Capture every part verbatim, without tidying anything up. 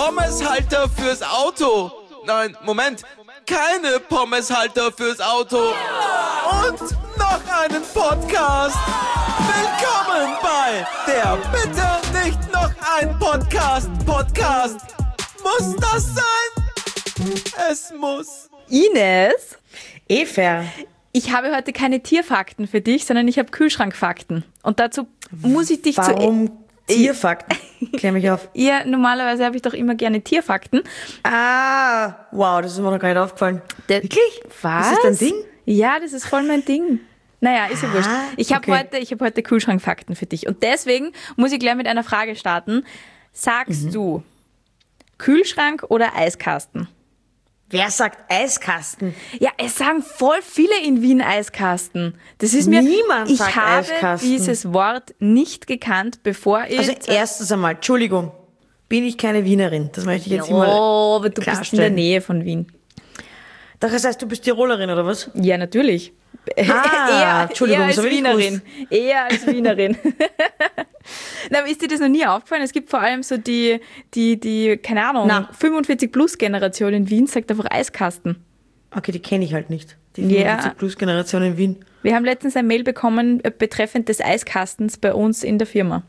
Pommeshalter fürs Auto. Nein, Moment, keine Pommeshalter fürs Auto. Und noch einen Podcast. Willkommen bei der Bitte nicht noch ein Podcast. Podcast. Muss das sein? Es muss. Ines, Eva, ich habe heute keine Tierfakten für dich, sondern ich habe Kühlschrankfakten. Und dazu muss ich dich zu... warum Tierfakten? Klär mich auf. Ja, normalerweise habe ich doch immer gerne Tierfakten. Ah, wow, das ist mir noch gar nicht aufgefallen. Der, Wirklich? Was? Ist das dein Ding? Ja, das ist voll mein Ding. Naja, ist ja Ah, wurscht. Ich habe okay. heute, ich hab heute Kühlschrankfakten für dich. Und deswegen muss ich gleich mit einer Frage starten. Sagst Mhm. du Kühlschrank oder Eiskasten? Wer sagt Eiskasten? Ja, es sagen voll viele in Wien Eiskasten. Das ist mir... Niemand ich sagt habe Eiskasten. dieses Wort nicht gekannt, bevor ich... Also erstens einmal, Entschuldigung, bin ich keine Wienerin. Das möchte ich jetzt immer oh, aber du bist in der klarstellen. Nähe von Wien. Das heißt, du bist Tirolerin, oder was? Ja, natürlich. Ah, Entschuldigung, eher als das hab ich nicht Wienerin. Eher als Wienerin. Na, aber ist dir das noch nie aufgefallen? Es gibt vor allem so die, die, die keine Ahnung, Na. fünfundvierzig-Plus-Generation in Wien sagt einfach Eiskasten. Okay, die kenne ich halt nicht. Die Ja. fünfundvierzig-Plus-Generation in Wien. Wir haben letztens ein Mail bekommen äh, betreffend des Eiskastens bei uns in der Firma.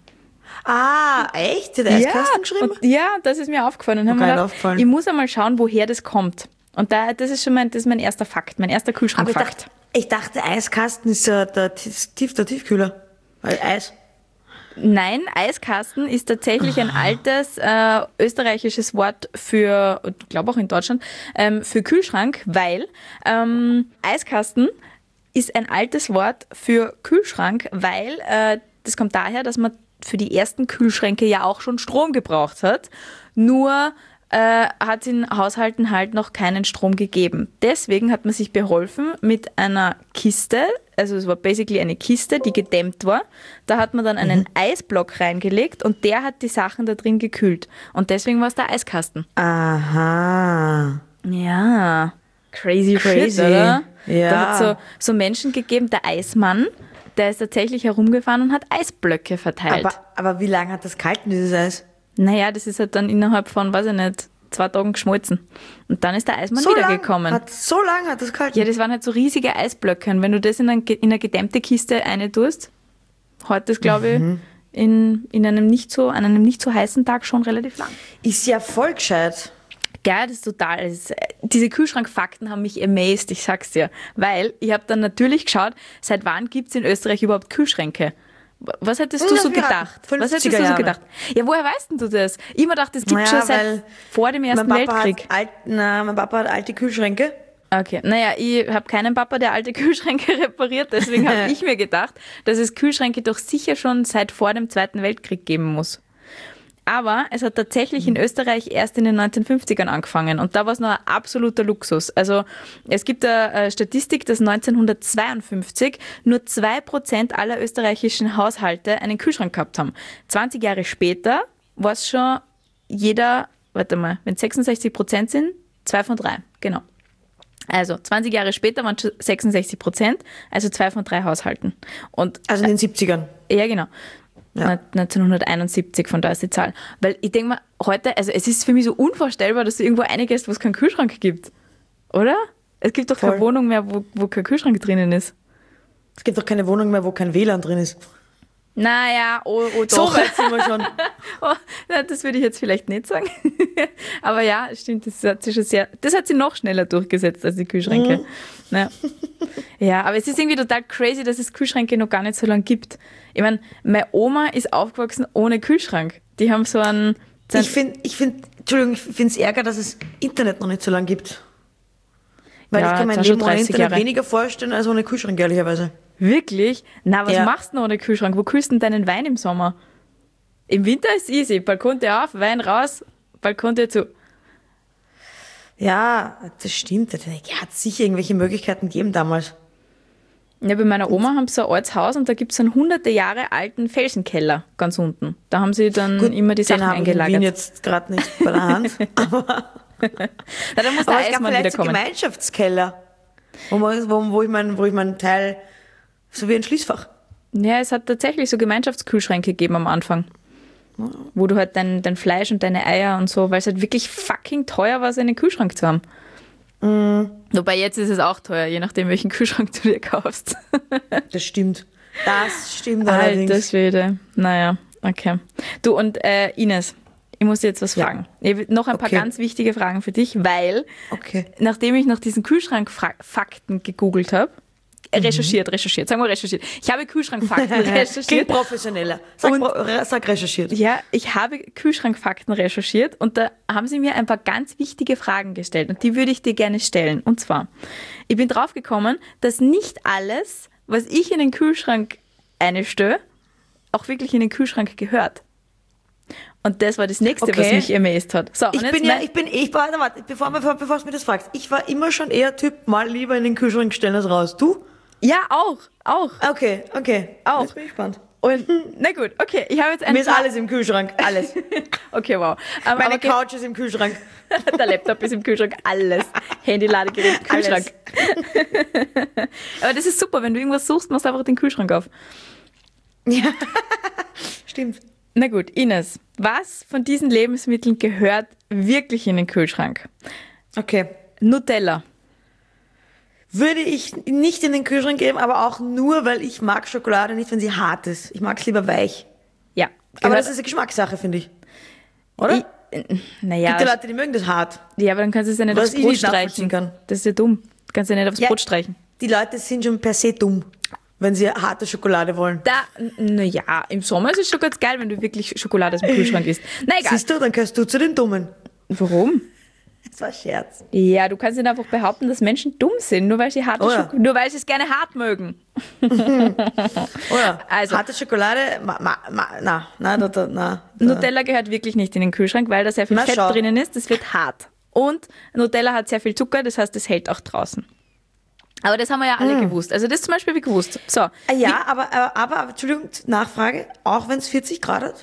Ah, echt? Der Eiskasten geschrieben? Und, ja, das ist mir aufgefallen. Und haben Okay, wir gedacht, aufgefallen. ich muss einmal schauen, woher das kommt. Und da, das ist schon mein, das ist mein erster Fakt, mein erster Aber ich Kühlschrankfakt. dachte, ich dachte, Eiskasten ist äh, der, Tief, der Tiefkühler. Weil Eis. Nein, Eiskasten ist tatsächlich ein altes äh, österreichisches Wort für, ich glaube auch in Deutschland, ähm, für Kühlschrank, weil ähm, Eiskasten ist ein altes Wort für Kühlschrank, weil äh, das kommt daher, dass man für die ersten Kühlschränke ja auch schon Strom gebraucht hat, nur äh, hat es in Haushalten halt noch keinen Strom gegeben. Deswegen hat man sich beholfen mit einer Kiste, also es war basically eine Kiste, die gedämmt war. Da hat man dann einen Eisblock reingelegt und der hat die Sachen da drin gekühlt. Und deswegen war es der Eiskasten. Aha. Ja, crazy, Crazy. shit, oder? Ja. Da hat so, so Menschen gegeben, der Eismann, der ist tatsächlich herumgefahren und hat Eisblöcke verteilt. Aber, aber wie lange hat das gehalten, dieses Eis? Naja, das ist halt dann innerhalb von, weiß ich nicht, zwei Tagen geschmolzen. Und dann ist der Eismann So lang wiedergekommen. hat, so lange hat das gehalten? Ja, das waren halt so riesige Eisblöcke. Und wenn du das in, ein, in eine gedämmte Kiste eine tust, heute ist, glaube ich, in, in einem nicht so, an einem nicht so heißen Tag schon relativ lang. Ist ja voll gescheit. Geil, das ist total. Das ist, diese Kühlschrankfakten haben mich amazed, ich sag's dir. Weil ich habe dann natürlich geschaut, seit wann gibt's in Österreich überhaupt Kühlschränke? Was hättest du Ja, so wir gedacht? hatten Was hättest du fünfziger so Jahre. gedacht? Ja, woher weißt denn du das? Ich mir gedacht, das gibt Naja, schon seit weil vor dem Ersten mein Papa Weltkrieg. Hat alt, na, mein Papa hat alte Kühlschränke. Okay, naja, ich habe keinen Papa, der alte Kühlschränke repariert, deswegen habe ich mir gedacht, dass es Kühlschränke doch sicher schon seit vor dem Zweiten Weltkrieg geben muss. Aber es hat tatsächlich in Österreich erst in den neunzehnhundertfünfzigern angefangen und da war es noch ein absoluter Luxus. Also es gibt eine Statistik, dass neunzehnhundertzweiundfünfzig nur zwei Prozent aller österreichischen Haushalte einen Kühlschrank gehabt haben. zwanzig Jahre später war es schon jeder, warte mal, wenn es sechsundsechzig Prozent sind, zwei von drei, genau. Also zwanzig Jahre später waren es schon sechsundsechzig Prozent, also zwei von drei Haushalten. Und Also in den siebzigern. ja, genau. Ja. neunzehnhunderteinundsiebzig, von da ist die Zahl. Weil ich denke mal, heute, also es ist für mich so unvorstellbar, dass du irgendwo reingehst, wo es keinen Kühlschrank gibt. Oder? Es gibt doch Voll. keine Wohnung mehr, wo, wo kein Kühlschrank drinnen ist. Es gibt doch keine Wohnung mehr, wo kein W L A N drin ist. Naja, oh, oh So doch. weit sind wir schon. Oh, na, das würde ich jetzt vielleicht nicht sagen. Aber ja, stimmt, das hat sie schon sehr, das hat sie noch schneller durchgesetzt als die Kühlschränke. Mhm. Ja. Ja, aber es ist irgendwie total crazy, dass es Kühlschränke noch gar nicht so lange gibt. Ich meine, meine Oma ist aufgewachsen ohne Kühlschrank. Die haben so einen... So einen Ich finde, ich find, Entschuldigung, ich finde es ärger, dass es Internet noch nicht so lange gibt. Weil Ja, ich kann mein jetzt sind Leben schon ohne dreißig Internet Jahre. weniger vorstellen als ohne Kühlschrank, ehrlicherweise. Wirklich? Na, was Ja. machst du denn ohne Kühlschrank? Wo kühlst du denn deinen Wein im Sommer? Im Winter ist easy. Balkontür auf, Wein raus, Balkontür zu. Ja, das stimmt. Ja, hat sicher irgendwelche Möglichkeiten gegeben damals. Ja, bei meiner Oma haben sie so ein altes Haus und da gibt es einen hunderte Jahre alten Felsenkeller ganz unten. Da haben sie dann Gut, immer die den Sachen habe ich in eingelagert. Wien jetzt gerade nicht bei der Hand. aber Na, da muss der aber es gab Eismann vielleicht so wiederkommen. Gemeinschaftskeller, wo, man, wo, wo, ich mein, wo ich meinen Teil, so wie ein Schließfach. Ja, es hat tatsächlich so Gemeinschaftskühlschränke gegeben am Anfang. wo du halt dein, dein Fleisch und deine Eier und so, weil es halt wirklich fucking teuer war, so einen Kühlschrank zu haben. Mm. Wobei jetzt ist es auch teuer, je nachdem, welchen Kühlschrank du dir kaufst. Das stimmt. Das stimmt allerdings. Alter Schwede. Naja, okay. Du und äh, Ines, ich muss dir jetzt was Ja. fragen. Ich habe noch ein paar Okay. ganz wichtige Fragen für dich, weil Okay. nachdem ich nach diesen Kühlschrankfakten gegoogelt habe, äh, recherchiert, recherchiert, sagen wir recherchiert. Ich habe Kühlschrankfakten Klingt recherchiert. professioneller. Sag, Und- pro- re- sag recherchiert. Ja, ich habe Kühlschrankfakten recherchiert und da haben sie mir ein paar ganz wichtige Fragen gestellt und die würde ich dir gerne stellen. Und zwar, ich bin drauf gekommen, dass nicht alles, was ich in den Kühlschrank einstelle, auch wirklich in den Kühlschrank gehört. Und das war das nächste, Okay. was mich amazed hat. So, und Ich jetzt bin ja, mein- ich bin, ich, warte, warte, bevor, bevor, bevor du mir das fragst, ich war immer schon eher Typ, mal lieber in den Kühlschrank stellen als raus. Du? ja, auch, auch. Okay, okay. Auch. Jetzt bin ich gespannt. Und, na gut, okay, ich habe jetzt ein Mir ist paar- alles im Kühlschrank, alles. Okay, wow. Ähm, Meine aber ge- Couch ist im Kühlschrank. Der Laptop ist im Kühlschrank, alles. Handy, Ladegerät, Kühlschrank. Aber das ist super, wenn du irgendwas suchst, machst du einfach den Kühlschrank auf. Ja, stimmt. Na gut, Ines, was von diesen Lebensmitteln gehört wirklich in den Kühlschrank? Okay. Nutella. Würde ich nicht in den Kühlschrank geben, aber auch nur, weil ich mag Schokolade nicht, wenn sie hart ist. Ich mag es lieber weich. Ja. Aber gehört- das ist eine Geschmackssache, finde ich. Oder? Ich, äh, naja, Gibt ja Leute, die mögen das hart. ja, aber dann kannst du es ja nicht Was aufs ich Brot nicht nachvollziehen streichen. kann. Das ist ja dumm. Du kannst ja nicht aufs Ja. Brot streichen. Die Leute sind schon per se dumm, wenn sie harte Schokolade wollen. Da, naja, im Sommer ist es schon ganz geil, wenn du wirklich Schokolade aus dem Kühlschrank isst. Na egal. Siehst du, dann gehörst du zu den Dummen. Warum? Das war ein Scherz. Ja, du kannst nicht einfach behaupten, dass Menschen dumm sind, nur weil sie harte Oh ja. Schoko- nur weil sie es gerne hart mögen. Oder? Also- Harte Schokolade, ma, ma, ma, na, na, da, da, na. Da. Nutella gehört wirklich nicht in den Kühlschrank, weil da sehr viel Na, Fett schau. drinnen ist. Das wird hart. Und Nutella hat sehr viel Zucker, das heißt, es hält auch draußen. Aber das haben wir ja alle gewusst. Also das zum Beispiel habe ich gewusst. So, Ah, ja, aber, aber, aber, Entschuldigung, Nachfrage, auch wenn es vierzig Grad hat?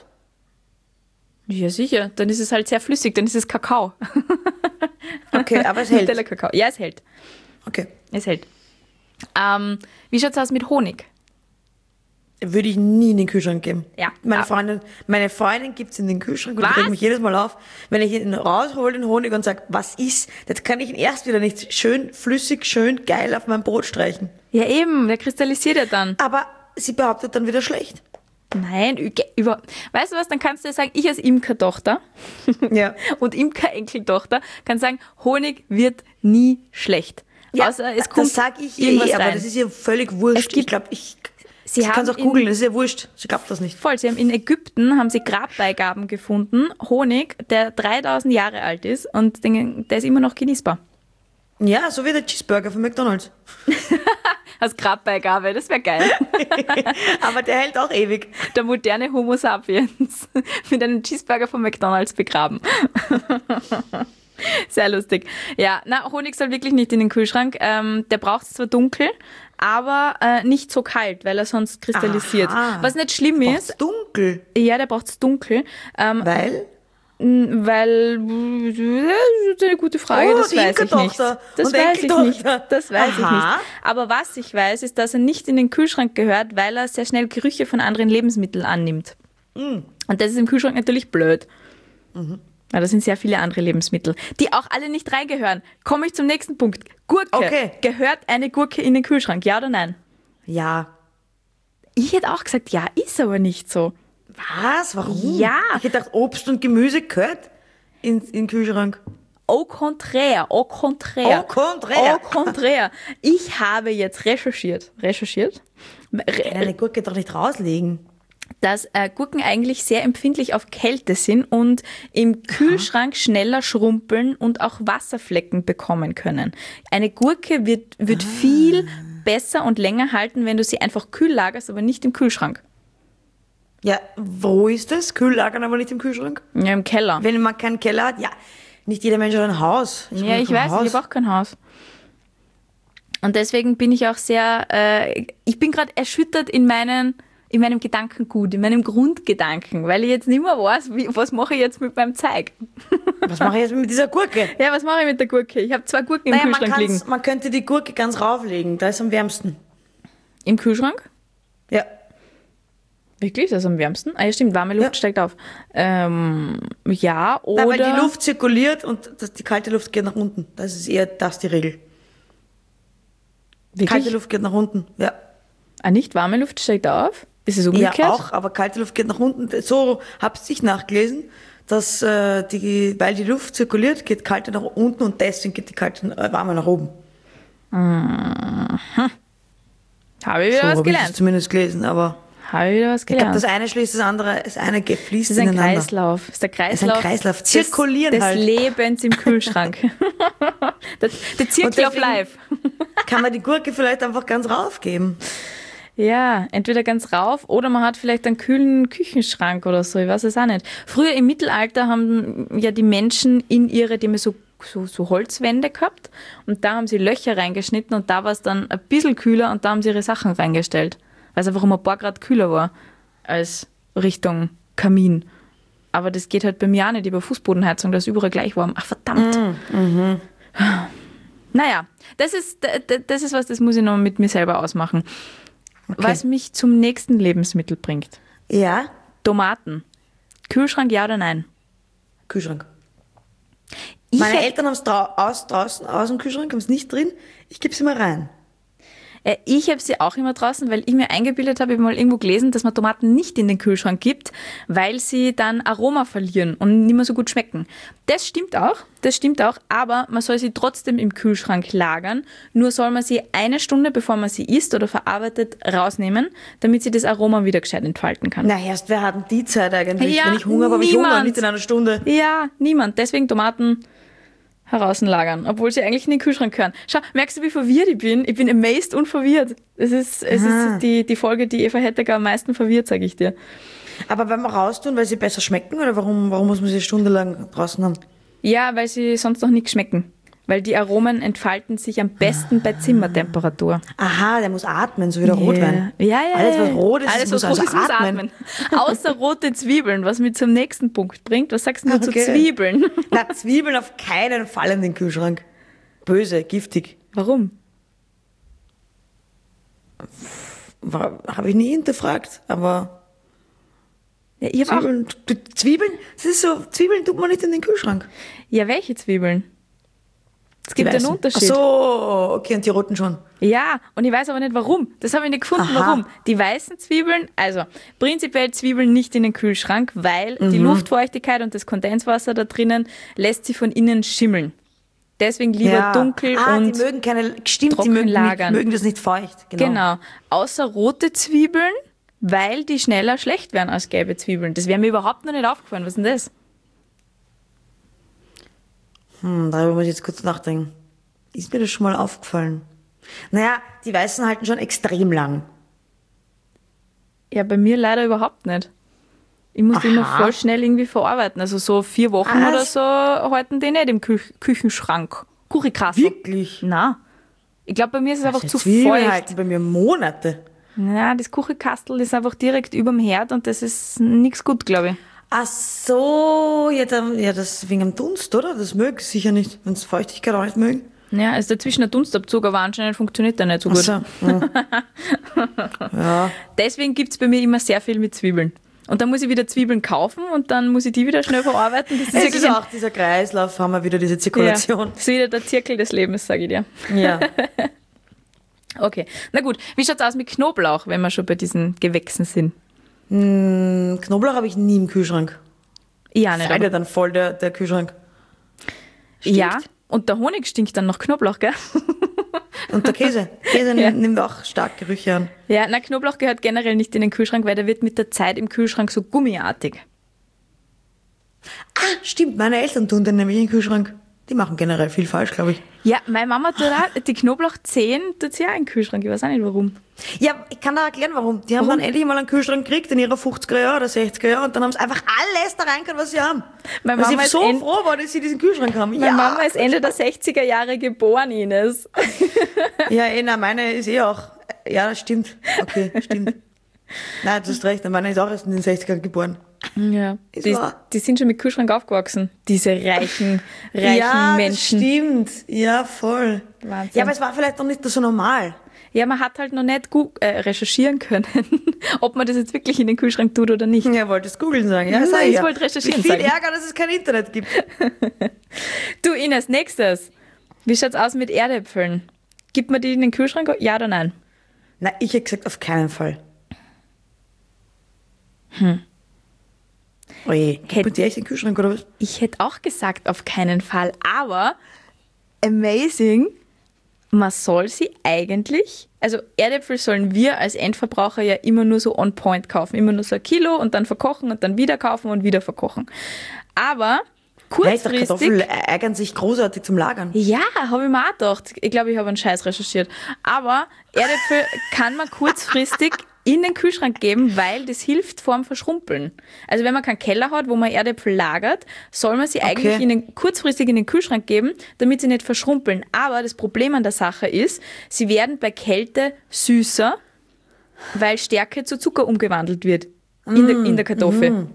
ja sicher, dann ist es halt sehr flüssig, dann ist es Kakao. Okay, aber es hält. Nutella-Kakao. Ja, es hält. Okay. Es hält. Ähm, wie schaut es aus mit Honig? Würde ich nie in den Kühlschrank geben. Ja. Meine Ah. Freundin, meine Freundin gibt es in den Kühlschrank und Was? ich reg mich jedes Mal auf, wenn ich ihn raushole, den Honig, und sage, was ist? Jetzt kann ich ihn erst wieder nicht schön flüssig, schön geil auf mein Brot streichen. Ja eben, der kristallisiert ja dann. Aber sie behauptet dann wieder schlecht. Nein, ü- über. Weißt du was, dann kannst du ja sagen, ich als Imkertochter Ja. und Imker-Enkeltochter kann sagen, Honig wird nie schlecht. Außer es kommt das sag ich irgendwas eh, aber rein. das ist ihr völlig wurscht. Es gibt- ich glaube, ich, Sie sie kann es haben auch googeln, in- das ist ihr wurscht. Sie glaubt das nicht. Voll, sie haben in Ägypten haben sie Grabbeigaben gefunden, Honig, der dreitausend Jahre alt ist und den, der ist immer noch genießbar. Ja, so wie der Cheeseburger von McDonald's. Als Grabbeigabe, das wäre geil. Aber der hält auch ewig. Der moderne Homo sapiens mit einem Cheeseburger von McDonald's begraben. Sehr lustig. Ja, na, Honig soll wirklich nicht in den Kühlschrank. Ähm, der braucht es zwar dunkel, aber äh, nicht so kalt, weil er sonst kristallisiert. Aha. Was nicht schlimm Ist ist, dunkel. ja, der braucht es dunkel, ähm, Weil? weil das ist eine gute Frage, Oh, das die weiß ich nicht. Imkertochter Das und weiß ich nicht. Enkeltochter. Das weiß ich Aha. nicht. Aber was ich weiß, ist, dass er nicht in den Kühlschrank gehört, weil er sehr schnell Gerüche von anderen Lebensmitteln annimmt. Mm. Und das ist im Kühlschrank natürlich blöd. Mhm. Weil da sind sehr viele andere Lebensmittel, die auch alle nicht reingehören. Komme ich zum nächsten Punkt. Gurke. Okay. Gehört eine Gurke in den Kühlschrank, ja oder nein? Ja. Ich hätte auch gesagt, ja, ist aber nicht so. Was? Warum? Ja. Ich hätte gedacht, Obst und Gemüse gehört in, in den Kühlschrank. Au contraire, au contraire. Au contraire. Au contraire. Ich habe jetzt recherchiert, recherchiert, re- Eine Gurke doch nicht rauslegen. dass äh, Gurken eigentlich sehr empfindlich auf Kälte sind und im Kühlschrank schneller schrumpeln und auch Wasserflecken bekommen können. Eine Gurke wird, wird Ah. viel besser und länger halten, wenn du sie einfach kühl lagerst, aber nicht im Kühlschrank. Ja, wo ist das? Kühl lagern, aber nicht im Kühlschrank? Ja, im Keller. Wenn man keinen Keller hat, ja. Nicht jeder Mensch hat ein Haus. Ja, hab ich kein weiß, Haus. ich habe auch kein Haus. Und deswegen bin ich auch sehr, äh, ich bin gerade erschüttert in meinen, in meinem Gedankengut, in meinem Grundgedanken, weil ich jetzt nicht mehr weiß, wie, was mache ich jetzt mit meinem Zeug. Was mache ich jetzt mit dieser Gurke? Ja, was mache ich mit der Gurke? Ich habe zwei Gurken im Naja, man, Kühlschrank liegen. kann's- man könnte die Gurke ganz rauflegen, da ist am wärmsten. Im Kühlschrank? Ja. Wirklich? Das ist am wärmsten? Ah ja, stimmt, warme Luft Ja. steigt auf. Ähm, ja, oder... Nein, weil die Luft zirkuliert und das, die kalte Luft geht nach unten. Das ist eher das die Regel. Wirklich? Kalte Luft geht nach unten, ja. Ah, nicht warme Luft steigt auf? Ist es umgekehrt? Ja, auch, aber kalte Luft geht nach unten. So hab's ich nachgelesen, dass äh, die, weil die Luft zirkuliert, geht kalte nach unten und deswegen geht die kalte äh, warme nach oben. Habe ich wieder So was habe ich gelernt. es zumindest gelesen, aber Habe ich wieder was ich glaube, gelernt. das eine schließt das andere, das eine ge- fließt Das ist ein ineinander. Kreislauf. Das ist der ist ein Kreislauf, Kreislauf. des- Zirkulieren des halt. Lebens im Kühlschrank. der, der Zirkel of deswegen- Life. Kann man die Gurke vielleicht einfach ganz raufgeben? Ja, entweder ganz rauf oder man hat vielleicht einen kühlen Küchenschrank oder so, ich weiß es auch nicht. Früher im Mittelalter haben ja die Menschen in ihre, die haben ja so, so, so Holzwände gehabt und da haben sie Löcher reingeschnitten und da war es dann ein bisschen kühler und da haben sie ihre Sachen reingestellt, weil es einfach um ein paar Grad kühler war als Richtung Kamin. Aber das geht halt bei mir auch nicht über Fußbodenheizung, da ist überall gleich warm. Ach verdammt. Mhm. Naja, das ist, das ist was, das muss ich noch mit mir selber ausmachen. Was mich zum nächsten Lebensmittel bringt. Ja, Tomaten. Kühlschrank, ja oder nein? Kühlschrank. Ich Meine hätt- Eltern haben es drau aus, draußen aus dem Kühlschrank, haben es nicht drin. Ich gebe sie mal rein. Äh, Ich habe sie auch immer draußen, weil ich mir eingebildet habe, ich habe mal irgendwo gelesen, dass man Tomaten nicht in den Kühlschrank gibt, weil sie dann Aroma verlieren und nicht mehr so gut schmecken. Das stimmt auch, das stimmt auch, aber man soll sie trotzdem im Kühlschrank lagern. Nur soll man sie eine Stunde, bevor man sie isst oder verarbeitet, rausnehmen, damit sie das Aroma wieder gescheit entfalten kann. Na, erst, wer hat denn die Zeit eigentlich? Ja, Wenn ich Hunger habe, habe ich Hunger, niemand. nicht in einer Stunde. Ja, niemand. Deswegen Tomaten heraußen lagern, obwohl sie eigentlich in den Kühlschrank gehören. Schau, merkst du, wie verwirrt ich bin? Ich bin amazed und verwirrt. Es ist, es ist die, die Folge, die Eva Hettecker am meisten verwirrt, sage ich dir. Aber wenn wir raustun, weil sie besser schmecken, oder warum, warum muss man sie stundenlang draußen haben? Ja, weil sie sonst noch nicht schmecken. Weil die Aromen entfalten sich am besten bei Zimmertemperatur. Aha, der muss atmen, so wie der Rotwein. Ja, ja, ja. Alles, was rot ist, Alles, muss was rot also ist, muss atmen. atmen. Außer rote Zwiebeln, was mich zum nächsten Punkt bringt. Was sagst du zu Okay. Zwiebeln? Na, Zwiebeln auf keinen Fall in den Kühlschrank. Böse, giftig. Warum? Habe ich nie hinterfragt, aber Ja, ich hab auch, Zwiebeln, du- Zwiebeln, das ist so, Zwiebeln tut man nicht in den Kühlschrank. ja, welche Zwiebeln? Es gibt Die einen weißen. Unterschied. Ach so, okay, und die roten schon. Ja, und ich weiß aber nicht warum. Das habe ich nicht gefunden, Aha. warum. Die weißen Zwiebeln, also prinzipiell Zwiebeln nicht in den Kühlschrank, weil die Luftfeuchtigkeit und das Kondenswasser da drinnen lässt sie von innen schimmeln. Deswegen lieber dunkel ah, und die mögen keine, stimmt, die trocken mögen, lagern. Nicht, mögen das nicht feucht. Genau. genau. Außer rote Zwiebeln, weil die schneller schlecht werden als gelbe Zwiebeln. Das wäre mir überhaupt noch nicht aufgefallen. Was ist denn das? Hm, darüber muss ich jetzt kurz nachdenken. Ist mir das schon mal aufgefallen? Naja, die Weißen halten schon extrem lang. Ja, bei mir leider überhaupt nicht. Ich muss die Aha. immer voll schnell irgendwie verarbeiten. Also so vier Wochen Was? oder so halten die nicht im Kü Küchenschrank. Kuchikassel. Wirklich? Na, ich glaube, bei mir ist es einfach Die zu Zwiebeln feucht. halten bei mir Monate. Ja, das Kuchenkastel ist einfach direkt überm Herd und das ist nichts gut, glaube ich. Ach so, ja, dann, ja, das wegen dem Dunst, oder? Das mögen sie sicher nicht, wenn sie Feuchtigkeit auch nicht mögen. Ja, also dazwischen der Dunstabzug, aber anscheinend funktioniert der nicht so Ach gut. so. Ja. ja. Deswegen gibt es bei mir immer sehr viel mit Zwiebeln. Und dann muss ich wieder Zwiebeln kaufen und dann muss ich die wieder schnell verarbeiten. Das ist Es wirklich ist ein- auch dieser Kreislauf, haben wir wieder diese ja, Zirkulation. das ist wieder der Zirkel des Lebens, sage ich dir. Ja. Okay, na gut. Wie schaut's aus mit Knoblauch, wenn wir schon bei diesen Gewächsen sind? Hm, Knoblauch habe ich nie im Kühlschrank. Ja, nicht. Feiert ja Aber, dann voll der, der Kühlschrank. ja, und der Honig stinkt dann nach Knoblauch, gell? Und der Käse. Käse Ja. nimmt, nimmt auch stark Gerüche an. Ja, na, Knoblauch gehört generell nicht in den Kühlschrank, weil der wird mit der Zeit im Kühlschrank so gummiartig. Ah, stimmt, meine Eltern tun den nämlich in den Kühlschrank. Die machen generell viel falsch, glaube ich. Ja, meine Mama tut auch, die Knoblauchzehen tut sie auch in den Kühlschrank. Ich weiß auch nicht warum. Ja, ich kann da erklären, warum. Die haben Warum? dann endlich mal einen Kühlschrank gekriegt in ihrer fünfziger Jahre oder sechziger Jahre und dann haben sie einfach alles da rein können, was sie haben. Meine Weil Mama sie ist so end- froh war, dass sie diesen Kühlschrank haben. Meine ja, Mama ist Ende der sechziger Jahre geboren, Ines. ja, eh, nein, meine ist eh auch. Ja, das stimmt. Okay, stimmt. Nein, du hast recht, meine ist auch erst in den sechzigern geboren. Ja, Ist die, wahr. die sind schon mit Kühlschrank aufgewachsen. Diese reichen, reichen ja, Menschen. das stimmt. Ja, voll. Wahnsinn. Ja, aber es war vielleicht noch nicht so normal. Ja, man hat halt noch nicht gu- äh, recherchieren können, ob man das jetzt wirklich in den Kühlschrank tut oder nicht. Ja, wolltest googeln sagen. Ja, Nein, sag ich ja. wollte recherchieren Wie viel sagen. Ärger, dass es kein Internet gibt. Du Ines, nächstes. Wie schaut's aus mit Erdäpfeln? Gibt man die in den Kühlschrank? Ja oder nein? Na, ich hätte gesagt, auf keinen Fall. Hm. Oje, gibt Hätt- man die echt in den Kühlschrank oder was? Ich hätte auch gesagt, auf keinen Fall. Aber amazing, man soll sie eigentlich, also Erdäpfel sollen wir als Endverbraucher ja immer nur so on point kaufen. Immer nur so ein Kilo und dann verkochen und dann wieder kaufen und wieder verkochen. Aber Ja, ich dachte, Kartoffeln kurzfristig... eignen sich großartig zum Lagern. Ja, habe ich mir auch gedacht. Ich glaube, ich habe einen Scheiß recherchiert. Aber Erdäpfel kann man kurzfristig in den Kühlschrank geben, weil das hilft vorm Verschrumpeln. Also wenn man keinen Keller hat, wo man Erdäpfel lagert, soll man sie eigentlich Okay. in den, kurzfristig in den Kühlschrank geben, damit sie nicht verschrumpeln. Aber das Problem an der Sache ist, sie werden bei Kälte süßer, weil Stärke zu Zucker umgewandelt wird in, der, in der Kartoffel.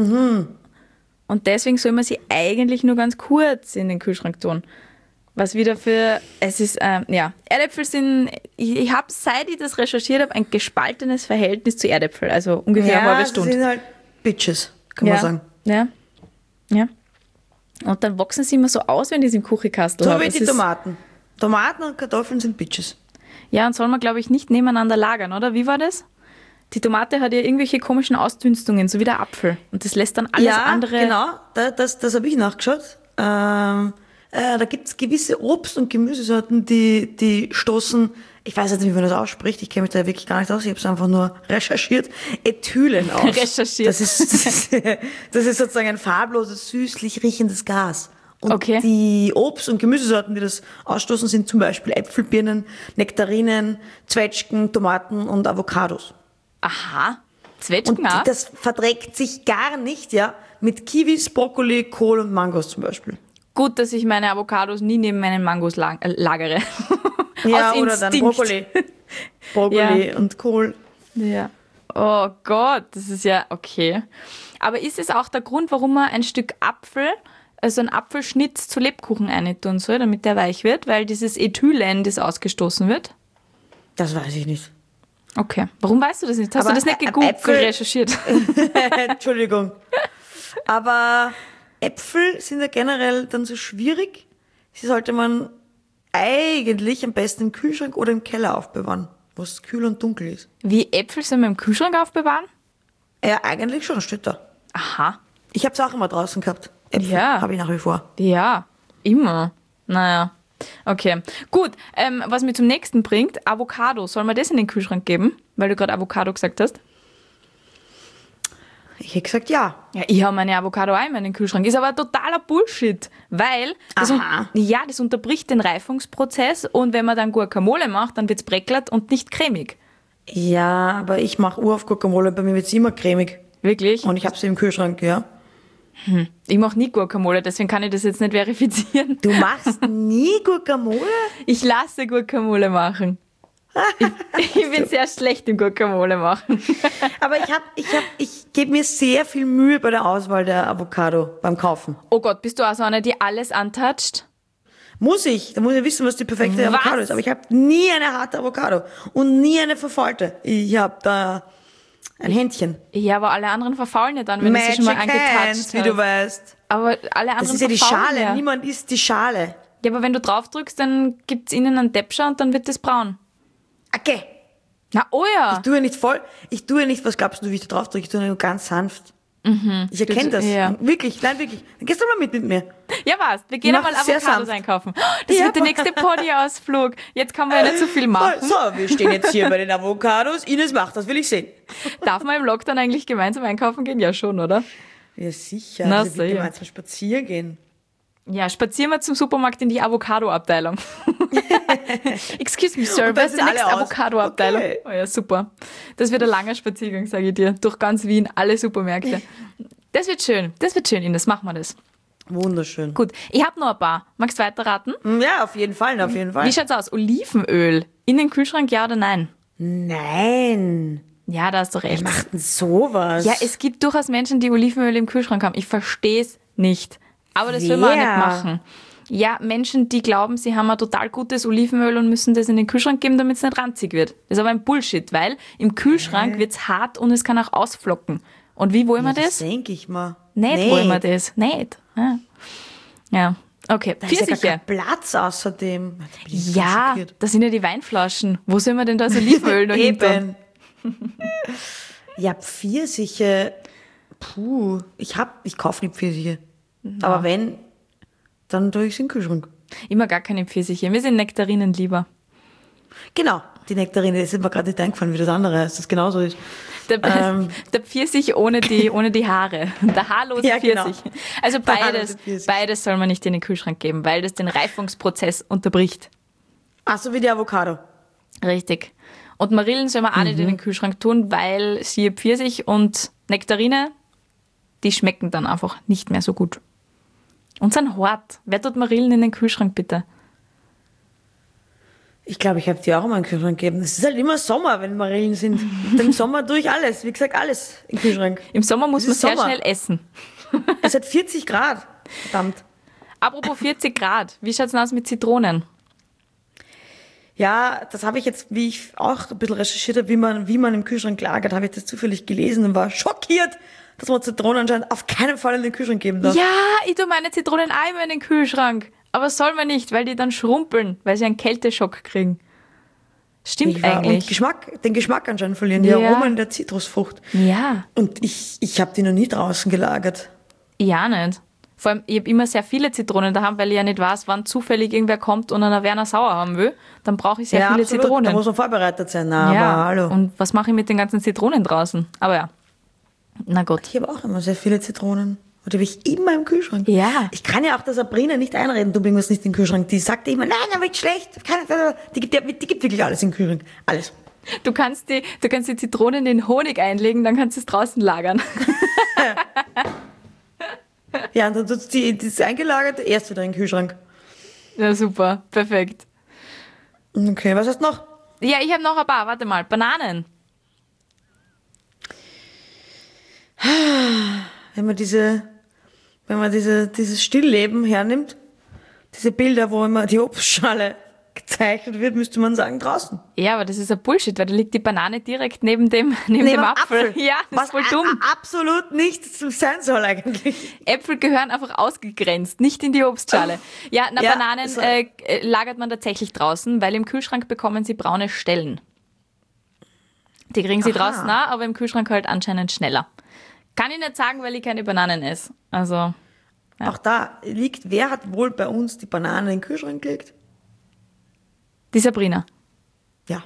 Und deswegen soll man sie eigentlich nur ganz kurz in den Kühlschrank tun. Was wieder für, es ist, ähm, ja, Erdäpfel sind, ich, ich habe, seit ich das recherchiert habe, ein gespaltenes Verhältnis zu Erdäpfel, also ungefähr eine halbe sie Stunde. sind halt Bitches, kann ja, man sagen. Ja, ja. Und dann wachsen sie immer so aus, wenn die es im Kuchenkastel So haben. wie Es die ist- Tomaten. Tomaten und Kartoffeln sind Bitches. Ja, und soll man, glaube ich, nicht nebeneinander lagern, oder? Wie war das? Die Tomate hat ja irgendwelche komischen Ausdünstungen, so wie der Apfel. Und das lässt dann alles ja, andere... genau, da, das, das habe ich nachgeschaut. Ähm, äh, da gibt es gewisse Obst- und Gemüsesorten, die, die stoßen, ich weiß jetzt nicht, wie man das ausspricht, ich kenne mich da wirklich gar nicht aus, ich habe es einfach nur recherchiert, Ethylen aus. Recherchiert. Das ist, das, ist, das ist sozusagen ein farbloses, süßlich riechendes Gas. Und Okay. die Obst- und Gemüsesorten, die das ausstoßen, sind zum Beispiel Äpfel, Birnen, Nektarinen, Zwetschgen, Tomaten und Avocados. Aha, Und Zwetschgen auch? das verträgt sich gar nicht, ja, mit Kiwis, Brokkoli, Kohl und Mangos zum Beispiel. Gut, dass ich meine Avocados nie neben meinen Mangos lag äh, lagere. Ja, Aus oder dann Instinkt. Brokkoli. Brokkoli Ja. und Kohl. Ja. Oh Gott, das ist ja okay. Aber ist es auch der Grund, warum man ein Stück Apfel, also einen Apfelschnitz zu Lebkuchen reintun soll, damit der weich wird? Weil dieses Ethylen, das ausgestoßen wird? Das weiß ich nicht. Okay. Warum weißt du das nicht? Hast Aber du das nicht Ä- gegoogelt, Äpfel- recherchiert? Entschuldigung. Aber Äpfel sind ja generell dann so schwierig. Sie sollte man eigentlich am besten im Kühlschrank oder im Keller aufbewahren, wo es kühl und dunkel ist. Wie Äpfel soll man im Kühlschrank aufbewahren? Ja, eigentlich schon, steht da. Aha. Ich habe es auch immer draußen gehabt. Äpfel Ja. habe ich nach wie vor. Ja, immer. Naja. Okay, gut. Ähm, was mir zum nächsten bringt, Avocado. Soll man das in den Kühlschrank geben? Weil du gerade Avocado gesagt hast. Ich hätte gesagt, ja. Ja, ich habe meine Avocado auch immer in den Kühlschrank. Ist aber totaler Bullshit, weil das, un- Aha. ja, das unterbricht den Reifungsprozess und wenn man dann Guacamole macht, dann wird es brecklert und nicht cremig. Ja, aber ich mache Uhr auf Guacamole, bei mir wird es immer cremig. Wirklich? Und ich habe sie im Kühlschrank, ja. Ich mache nie Guacamole, deswegen kann ich das jetzt nicht verifizieren. Du machst nie Guacamole? Ich lasse Guacamole machen. Ich, ich bin sehr schlecht im Guacamole machen. Aber ich hab, ich hab, ich gebe mir sehr viel Mühe bei der Auswahl der Avocado beim Kaufen. Oh Gott, bist du auch so eine, die alles antatscht? Muss ich, da muss ich wissen, was die perfekte Was? Avocado ist. Aber ich habe nie eine harte Avocado und nie eine verfaulte. Ich habe da ein Händchen. Ja, aber alle anderen verfaulen ja dann, wenn du sie schon mal Magic angetatscht Hands, wie hast. du weißt. Aber alle anderen Das ist ja die verfaulen Schale. Ja. Niemand isst die Schale. Ja, aber wenn du drauf drückst, dann gibt's innen einen Deppscher und dann wird das braun. Okay. Na, oh ja. Ich tue ja nicht voll, ich tue ja nicht, was glaubst du, wie ich da drauf drücke? Ich tue nur ganz sanft. Ich erkenne das. Ja. Wirklich, nein, wirklich. Dann gehst du mal mit mit mir. Ja, was? Wir gehen Mach einmal es sehr Avocados sanft. einkaufen. Das Ja, wird der aber- nächste Poddy-Ausflug. Jetzt kann man ja nicht so viel machen. So, wir stehen jetzt hier bei den Avocados. Ines macht, das will ich sehen. Darf man im Lockdown eigentlich gemeinsam einkaufen gehen? Ja, schon, oder? Ja, sicher. Na, Also, wir sicher. gemeinsam spazieren gehen. Ja, spazieren wir zum Supermarkt in die Avocado-Abteilung. Excuse me, Sir, Und dann was ist die sind nächste alle aus. Avocado-Abteilung? Okay. Oh ja, super. Das wird ein langer Spaziergang, sage ich dir. Durch ganz Wien, alle Supermärkte. Das wird schön. Das wird schön, Ines. Machen wir das. Wunderschön. Gut, ich habe noch ein paar. Magst du weiterraten? Ja, auf jeden Fall, auf jeden Fall. Wie schaut's aus? Olivenöl in den Kühlschrank, ja oder nein? Nein. Ja, da hast du recht. Wer macht denn sowas? Ja, es gibt durchaus Menschen, die Olivenöl im Kühlschrank haben. Ich verstehe es nicht. Aber das will man auch Wer? nicht machen. Ja, Menschen, die glauben, sie haben ein total gutes Olivenöl und müssen das in den Kühlschrank geben, damit es nicht ranzig wird. Das ist aber ein Bullshit, weil im Kühlschrank wird es hart und es kann auch ausflocken. Und wie wollen wir Ja, das? das denke ich mal. Nicht Nee. wollen wir das. Nicht. Ja, ja. Okay, Da ist ja gar Pfirsiche. kein Platz außerdem. Da bin ich so Ja, schockiert. das sind ja die Weinflaschen. Wo soll man denn da das Olivenöl noch hin? Eben. Ja, Pfirsiche. Puh, ich hab, ich kaufe nicht Pfirsiche. Aber wenn, dann tue ich es in den Kühlschrank. Immer gar keine Pfirsiche. Wir sind Nektarinen lieber. Genau, die Nektarine, das ist mir gerade nicht eingefallen, wie das andere heißt, das genauso ist. Der, Ähm. der Pfirsich ohne die, ohne die Haare. Der haarlose Ja, genau. Pfirsich. Also Der haarlose beides, Pfirsich. beides soll man nicht in den Kühlschrank geben, weil das den Reifungsprozess unterbricht. Ach so wie die Avocado. Richtig. Und Marillen soll man auch nicht in den Kühlschrank tun, weil siehe Pfirsich und Nektarine, die schmecken dann einfach nicht mehr so gut. Und sind hart. Wer tut Marillen in den Kühlschrank, bitte? Ich glaube, ich habe die auch immer in den Kühlschrank gegeben. Es ist halt immer Sommer, wenn Marillen sind. Und im Sommer tue ich alles, wie gesagt, alles in den Kühlschrank. Im Sommer muss Es man ist sehr Sommer. schnell essen. Es hat vierzig Grad. Verdammt. Apropos vierzig Grad, wie schaut's denn aus mit Zitronen? Ja, das habe ich jetzt, wie ich auch ein bisschen recherchiert habe, wie man, wie man im Kühlschrank lagert, habe ich das zufällig gelesen und war schockiert, dass man Zitronen anscheinend auf keinen Fall in den Kühlschrank geben darf. Ja, ich tue meine Zitronen auch immer in den Kühlschrank. Aber soll man nicht, weil die dann schrumpeln, weil sie einen Kälteschock kriegen. Stimmt Ich war- eigentlich. Und Geschmack, den Geschmack anscheinend verlieren, die Ja. Aromen der Zitrusfrucht. Ja, Und ich, ich habe die noch nie draußen gelagert. ja nicht. Vor allem, ich habe immer sehr viele Zitronen daheim, weil ich ja nicht weiß, wann zufällig irgendwer kommt und einen Werner Sauer haben will. Dann brauche ich sehr viele absolut. Zitronen. Da muss man vorbereitet sein. Na, ja. aber hallo. Und was mache ich mit den ganzen Zitronen draußen? Aber ja. Na gut. Ich habe auch immer sehr viele Zitronen. Und die habe ich immer im Kühlschrank. Ja. Ich kann ja auch der Sabrina nicht einreden, du bringst was nicht in den Kühlschrank. Die sagt immer, nein, dann wird schlecht. Keine- Die gibt, ja- die gibt wirklich alles in den Kühlschrank. Alles. Du kannst die, du kannst die Zitronen in den Honig einlegen, dann kannst du es draußen lagern. Ja, und dann tut die, das eingelagert, erst wieder in den Kühlschrank. Ja, super. Perfekt. Okay, was hast du noch? Ja, ich habe noch ein paar. Warte mal. Bananen. Wenn man diese, wenn man diese, dieses Stillleben hernimmt, diese Bilder, wo immer die Obstschale gezeichnet wird, müsste man sagen, draußen. Ja, aber das ist ein Bullshit, weil da liegt die Banane direkt neben dem, neben Neben dem dem Apfel. Apfel. Ja, das Was ist voll a- dumm. a- absolut nichts sein soll eigentlich. Äpfel gehören einfach ausgegrenzt, nicht in die Obstschale. Ja, na, Ja, Bananen so. äh, äh, lagert man tatsächlich draußen, weil im Kühlschrank bekommen sie braune Stellen. Die kriegen sie Aha. draußen auch, aber im Kühlschrank halt anscheinend schneller. Kann ich nicht sagen, weil ich keine Bananen esse. Also, Auch da liegt, wer hat wohl bei uns die Banane in den Kühlschrank gelegt? die Sabrina. Ja,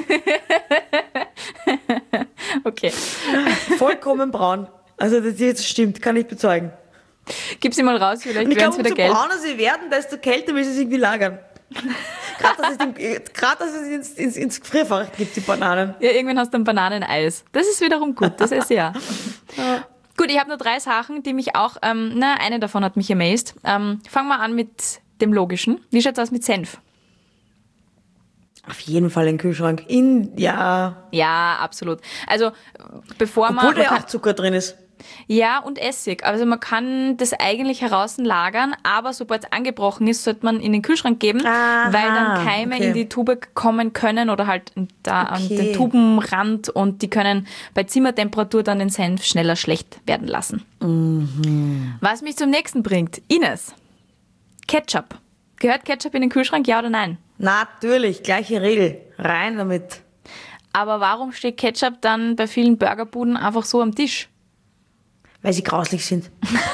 Okay. vollkommen braun. Also das jetzt stimmt, kann ich bezeugen. Gib sie mal raus, vielleicht Und ich werden glaube, sie umso wieder gelb. brauner sie werden, desto kälter will sie sich irgendwie lagern. Gerade, dass es, dem- gerade, dass es ins, ins, ins Gefrierfach gibt, die Bananen. Ja, irgendwann hast du ein Bananeneis. Das ist wiederum gut, das esse ich ja. Gut, ich habe nur drei Sachen, die mich auch, ähm, na, eine davon hat mich amazed. Ähm, fangen wir an mit dem Logischen. Wie schaut's aus mit Senf? Auf jeden Fall in den Kühlschrank. In, ja, Ja, absolut. Also, bevor man... obwohl da man ja kann, auch Zucker drin ist. ja, und Essig. Also man kann das eigentlich heraus lagern, aber sobald es angebrochen ist, sollte man in den Kühlschrank geben, Aha, weil dann Keime okay. in die Tube kommen können oder halt da an Okay. den Tubenrand und die können bei Zimmertemperatur dann den Senf schneller schlecht werden lassen. Mhm. Was mich zum nächsten bringt. Ines, Ketchup. Gehört Ketchup in den Kühlschrank, ja oder nein? Natürlich, gleiche Regel. Rein damit. Aber warum steht Ketchup dann bei vielen Burgerbuden einfach so am Tisch? Weil sie grauslich sind.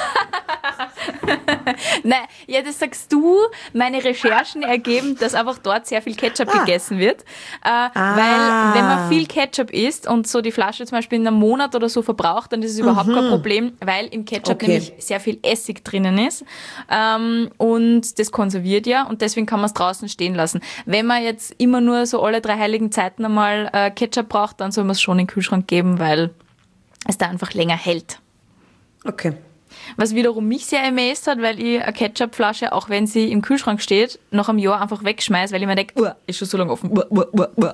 Nein, ja, das sagst du. Meine Recherchen ergeben, dass einfach dort sehr viel Ketchup Ah. gegessen wird. Äh, Weil, wenn man viel Ketchup isst und so die Flasche zum Beispiel in einem Monat oder so verbraucht, dann ist es überhaupt kein Problem, weil im Ketchup Okay. nämlich sehr viel Essig drinnen ist. Ähm, und das konserviert ja und deswegen kann man es draußen stehen lassen. Wenn man jetzt immer nur so alle drei heiligen Zeiten einmal äh, Ketchup braucht, dann soll man es schon in den Kühlschrank geben, weil es da einfach länger hält. Okay. Was wiederum mich sehr amazed hat, weil ich eine Ketchupflasche, auch wenn sie im Kühlschrank steht, nach einem Jahr einfach wegschmeiße, weil ich mir denke, uah, ist schon so lange offen. Uah, uah, uah, uah.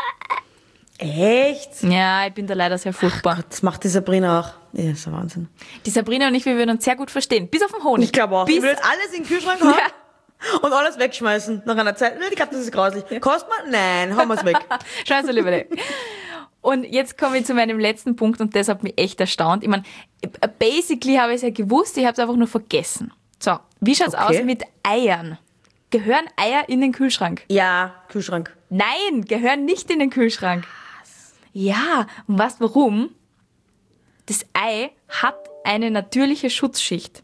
Echt? Ja, ich bin da leider sehr furchtbar. Das macht die Sabrina auch. Ja, ist ein Wahnsinn. Die Sabrina und ich, wir würden uns sehr gut verstehen. Bis auf den Honig. Ich glaube auch. Bis, Ich will jetzt alles in den Kühlschrank haben. ja, Und alles wegschmeißen nach einer Zeit. Ich glaube, das ist grauslich. Kostet man? Nein, haben wir es weg. Scheiße, lieber nicht. Und jetzt komme ich zu meinem letzten Punkt und das hat mich echt erstaunt. Ich meine, basically habe ich es ja gewusst, ich habe es einfach nur vergessen. So, wie schaut es Okay. aus mit Eiern? Gehören Eier in den Kühlschrank? Ja, Kühlschrank. Nein, gehören nicht in den Kühlschrank. Ja, und weißt warum? Das Ei hat eine natürliche Schutzschicht.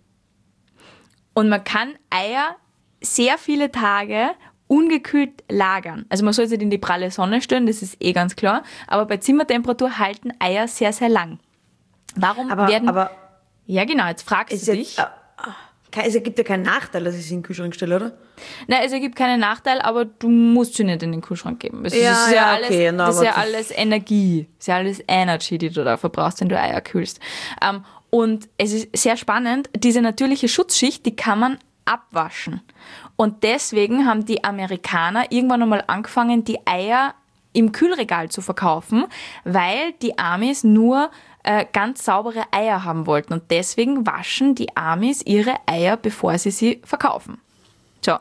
Und man kann Eier sehr viele Tage ungekühlt lagern. Also man soll sie nicht in die pralle Sonne stellen, das ist eh ganz klar. Aber bei Zimmertemperatur halten Eier sehr, sehr lang. Warum Aber, werden... aber ja genau, jetzt fragst es, du ist dich. jetzt, äh, es gibt ja keinen Nachteil, dass ich sie in den Kühlschrank stelle, oder? Nein, es ergibt keinen Nachteil, aber du musst sie nicht in den Kühlschrank geben. Das Ja, ist ja, ja, alles, okay, na, das ist aber ja das- alles Energie. Das ist ja alles Energy, die du da verbrauchst, wenn du Eier kühlst. Ähm, und es ist sehr spannend, diese natürliche Schutzschicht, die kann man abwaschen. Und deswegen haben die Amerikaner irgendwann einmal angefangen, die Eier im Kühlregal zu verkaufen, weil die Amis nur äh, ganz saubere Eier haben wollten. Und deswegen waschen die Amis ihre Eier, bevor sie sie verkaufen. So.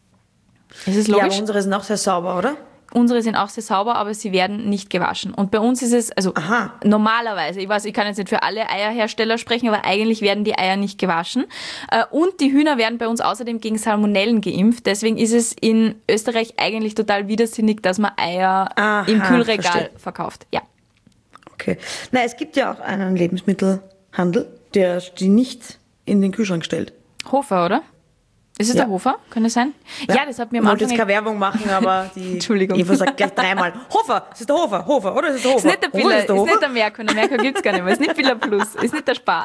Ist es Ja, aber logisch? unsere sind auch sehr sauber, oder? Unsere sind auch sehr sauber, aber sie werden nicht gewaschen. Und bei uns ist es, also Aha. normalerweise, ich weiß, ich kann jetzt nicht für alle Eierhersteller sprechen, aber eigentlich werden die Eier nicht gewaschen. Äh, Und die Hühner werden bei uns außerdem gegen Salmonellen geimpft. Deswegen ist es in Österreich eigentlich total widersinnig, dass man Eier Aha, im Kühlregal verstehe. verkauft. Ja. Okay. Na, es gibt ja auch einen Lebensmittelhandel, der die nicht in den Kühlschrank stellt. Hofer, oder? Ist es Ja. der Hofer? Kann es sein? Ja, das hat mir am Ich wollte Anfang... jetzt keine Werbung machen, aber die Entschuldigung. Eva sagt gleich dreimal, Hofer, es ist der Hofer, Hofer, oder? Es ist der Hofer. Ist nicht der Hofer, Biller, ist ist der Hofer? nicht der Merkur. Der Merkur gibt's gar nicht mehr. Ist nicht Biller Plus. Ist nicht der Spar.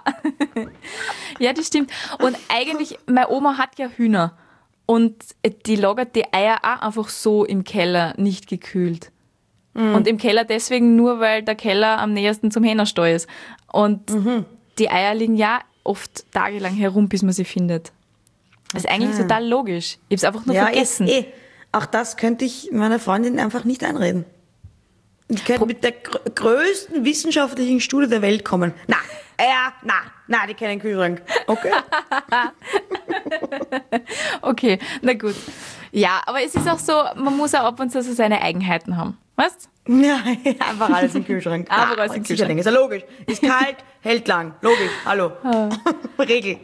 Ja, das stimmt. Und eigentlich, meine Oma hat ja Hühner. Und die lagert die Eier auch einfach so im Keller, nicht gekühlt. Und im Keller deswegen nur, weil der Keller am nähersten zum Hähnerstall ist. Und die Eier liegen ja oft tagelang herum, bis man sie findet. Das ist eigentlich total logisch. Ich habe es einfach nur Ja, vergessen. eh, eh. Auch das könnte ich meiner Freundin einfach nicht einreden. Ich könnte mit der gr- größten wissenschaftlichen Studie der Welt kommen. Na, ja, na, na, die kennen Kühlschrank. Okay. Okay, na gut. Ja, aber es ist auch so, man muss auch ab und zu so seine Eigenheiten haben. Weißt du? Ja, einfach alles im Kühlschrank. Einfach Ah, alles im sicher Kühlschrank. Dinge. Ist ja logisch. Ist kalt, hält lang. Logisch. Hallo. Regel.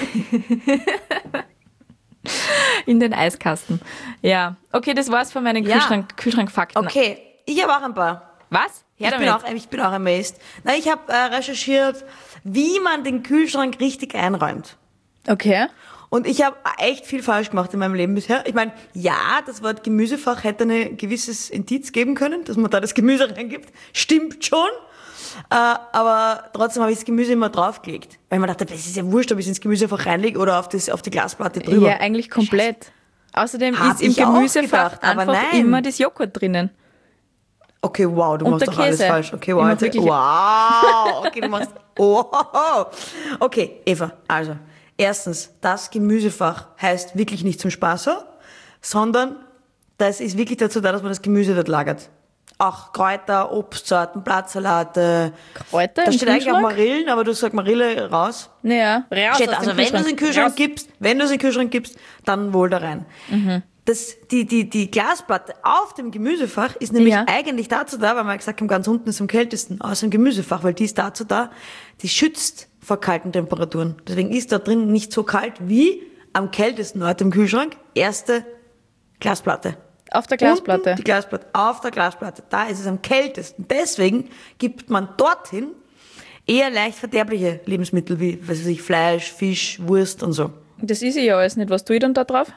In den Eiskasten. Ja. Okay, das war's von meinen Ja. Kühlschrank, Kühlschrankfakten. Okay, ich habe auch ein paar. Was? Her Ich bin, damit. auch, ich bin auch amazed. Na, ich habe äh, recherchiert, wie man den Kühlschrank richtig einräumt. Okay. Und ich habe echt viel falsch gemacht in meinem Leben bisher. Ich meine, ja, das Wort Gemüsefach hätte ein gewisses Indiz geben können, dass man da das Gemüse reingibt. Stimmt schon. Äh, aber trotzdem habe ich das Gemüse immer draufgelegt. Weil man dachte, es ist ja wurscht, ob ich es ins Gemüsefach reinlege oder auf, das, auf die Glasplatte drüber. Ja, eigentlich komplett. Außerdem Hab ist im ich auch Gemüsefach gedacht, aber einfach nein. immer das Joghurt drinnen. Okay, wow, du Und machst der doch alles Käse. falsch. Okay, Ich wow. mach Jetzt, wirklich- wow, okay, du machst... Oh, okay, Eva, also, erstens, das Gemüsefach heißt wirklich nicht zum Spaß so, sondern das ist wirklich dazu da, dass man das Gemüse dort lagert. Auch Kräuter, Obstsorten, Blattsalate. Kräuter Da im steht eigentlich auch Kühlschrank? Marillen, aber du sagst Marille raus. Naja, raus Steht, aus also dem wenn du es in den Kühlschrank Raus. gibst, wenn du es in den Kühlschrank gibst, dann wohl da rein. Mhm. Das, die, die, die Glasplatte auf dem Gemüsefach ist nämlich Ja. eigentlich dazu da, weil man gesagt haben, ganz unten ist am kältesten, außer im Gemüsefach, weil die ist dazu da, die schützt vor kalten Temperaturen. Deswegen ist da drin nicht so kalt wie am kältesten Ort im Kühlschrank. Erste Glasplatte. Auf der Glasplatte. Unten die Glasplatte, auf der Glasplatte. Da ist es am kältesten. Deswegen gibt man dorthin eher leicht verderbliche Lebensmittel wie, was weiß ich, Fleisch, Fisch, Wurst und so. Das ist ja alles nicht. Was tue ich dann da drauf?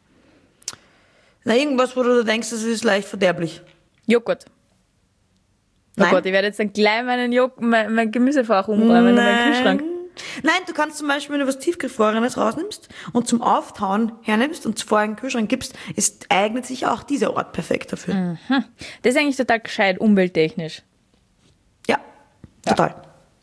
Na, irgendwas, wo du denkst, das ist leicht verderblich. Joghurt. Oh Nein. Gott, ich werde jetzt dann gleich meinen Jog mein, mein Gemüsefach umräumen in meinen Kühlschrank. Nein, du kannst zum Beispiel, wenn du was Tiefgefrorenes rausnimmst und zum Auftauen hernimmst und vorher in den Kühlschrank gibst, ist, eignet sich auch dieser Ort perfekt dafür. Das ist eigentlich total gescheit, umwelttechnisch. Ja, total.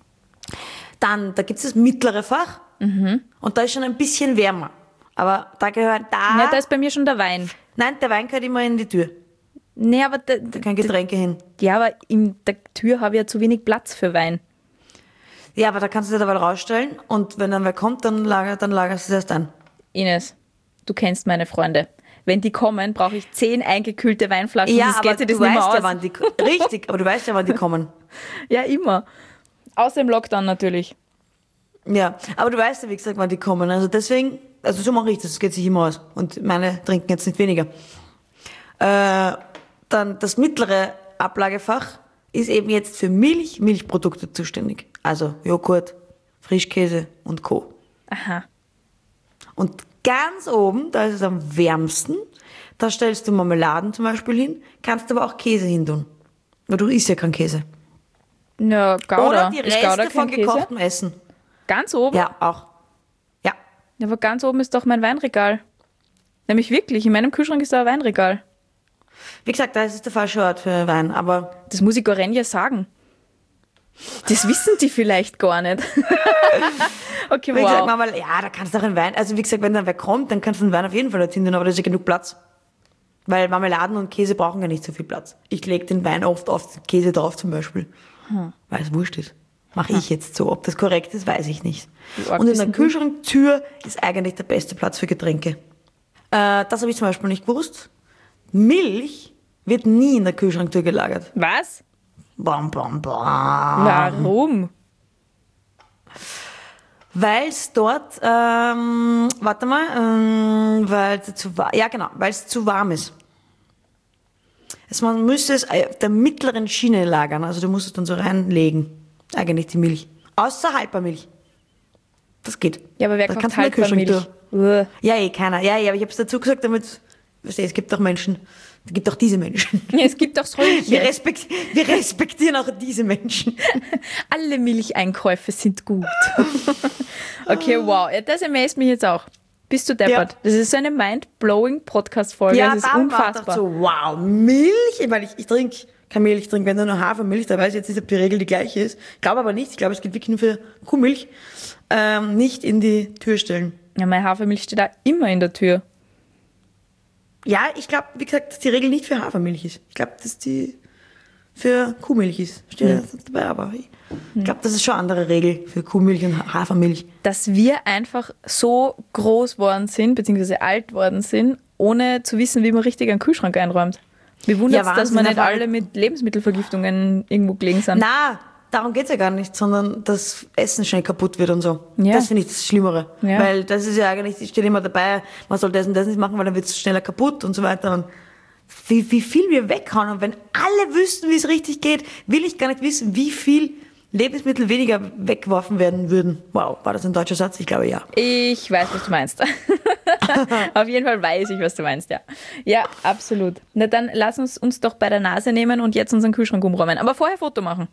Dann, da gibt es das mittlere Fach und da ist schon ein bisschen wärmer. Aber da gehört da... Ja, da ist bei mir schon der Wein. Nein, der Wein gehört immer in die Tür. Nee, aber da, Da können Getränke hin. ja, aber in der Tür habe ich ja zu wenig Platz für Wein. Ja, aber da kannst du dir dabei rausstellen und wenn dann wer kommt, dann, lager, dann lagerst du es erst ein. Ines, du kennst meine Freunde. Wenn die kommen, brauche ich zehn eingekühlte Weinflaschen, Ja, sonst aber geht sich das du nicht mehr weißt aus. ja, wann die richtig, aber du weißt ja, wann die kommen. Ja, immer. Außer im Lockdown natürlich. Ja, aber du weißt ja, wie gesagt, wann die kommen. Also deswegen, also so mache ich das, das geht sich immer aus. Und meine trinken jetzt nicht weniger. Äh, dann das mittlere Ablagefach ist eben jetzt für Milch, Milchprodukte zuständig. Also Joghurt, Frischkäse und Co. Aha. Und ganz oben, da ist es am wärmsten, da stellst du Marmeladen zum Beispiel hin, kannst aber auch Käse hin tun. Weil du isst ja keinen Käse. Ja, Gouda. Oder die Ist Gouda Reste von kein Käse? gekochtem Essen. Ganz oben? Ja, auch. Ja. Ja, aber ganz oben ist doch mein Weinregal. Nämlich wirklich, in meinem Kühlschrank ist da ein Weinregal. Wie gesagt, da ist es der falsche Ort für Wein, aber Das muss ich Gorenja sagen. Das wissen die vielleicht gar nicht. Okay, wie gesagt, wow. Mama, ja, da kannst du auch einen Wein, also wie gesagt, wenn dann wer kommt, dann kannst du einen Wein auf jeden Fall dorthin tun, aber da ist ja genug Platz. Weil Marmeladen und Käse brauchen ja nicht so viel Platz. Ich lege den Wein oft auf den Käse drauf zum Beispiel, hm. weil es wurscht ist. Mache ich jetzt so. Ob das korrekt ist, weiß ich nicht. Wie arg Und in bist der denn du? Kühlschranktür ist eigentlich der beste Platz für Getränke. Äh, das habe ich zum Beispiel nicht gewusst. Milch wird nie in der Kühlschranktür gelagert. Was? Bam, bam, bam. Warum? Weil es dort, ähm, warte mal, ähm, weil es zu warm, ja genau, weil es zu warm ist. Also man müsste es auf der mittleren Schiene lagern, also du musst es dann so reinlegen, eigentlich die Milch. Außer Halbmilch. Das geht. Ja, aber wer Da kauft kannst du in der Halbmilch? Kühlschranktür- Ja, eh, keiner. Ja, ja, aber ich habe es dazu gesagt, damit, weißt du, es gibt auch Menschen, es gibt auch diese Menschen. Es gibt auch Wir, solche. respekt, wir respektieren auch diese Menschen. Alle Milcheinkäufe sind gut. Okay, wow. Ja, das amazt mich jetzt auch. Bist du deppert? Ja. Das ist so eine mind-blowing Podcast-Folge. Ja, das ist da war ich unfassbar. so, wow, Milch? Ich meine, ich, ich trinke keine Milch, ich trinke wenn dann nur Hafermilch, da weiß ich jetzt nicht, ob die Regel die gleiche ist. Ich glaube aber nicht, ich glaube, es geht wirklich nur für Kuhmilch. Ähm, nicht in die Tür stellen. Ja, meine Hafermilch steht da immer in der Tür. Ja, ich glaube, wie gesagt, dass die Regel nicht für Hafermilch ist. Ich glaube, dass die für Kuhmilch ist. Steht ja dabei, aber ich, ich glaube, das ist schon eine andere Regel für Kuhmilch und Ha- Hafermilch. Dass wir einfach so groß worden sind, beziehungsweise alt worden sind, ohne zu wissen, wie man richtig einen Kühlschrank einräumt. Wie wundert es, Ja, dass wir Wahnsinn, nicht aber- alle mit Lebensmittelvergiftungen irgendwo gelegen sind. Na, darum geht's ja gar nicht, sondern dass Essen schnell kaputt wird und so. Ja. Das finde ich das Schlimmere. Ja. Weil das ist ja eigentlich, es steht immer dabei, man soll das und das nicht machen, weil dann wird es schneller kaputt und so weiter. Und wie, wie viel wir weghauen. Und wenn alle wüssten, wie es richtig geht, will ich gar nicht wissen, wie viel Lebensmittel weniger weggeworfen werden würden. Wow, war das ein deutscher Satz? Ich glaube, ja. Ich weiß, was du meinst. Auf jeden Fall weiß ich, was du meinst, ja. Ja, absolut. Na dann lass uns uns doch bei der Nase nehmen und jetzt unseren Kühlschrank umräumen. Aber vorher Foto machen.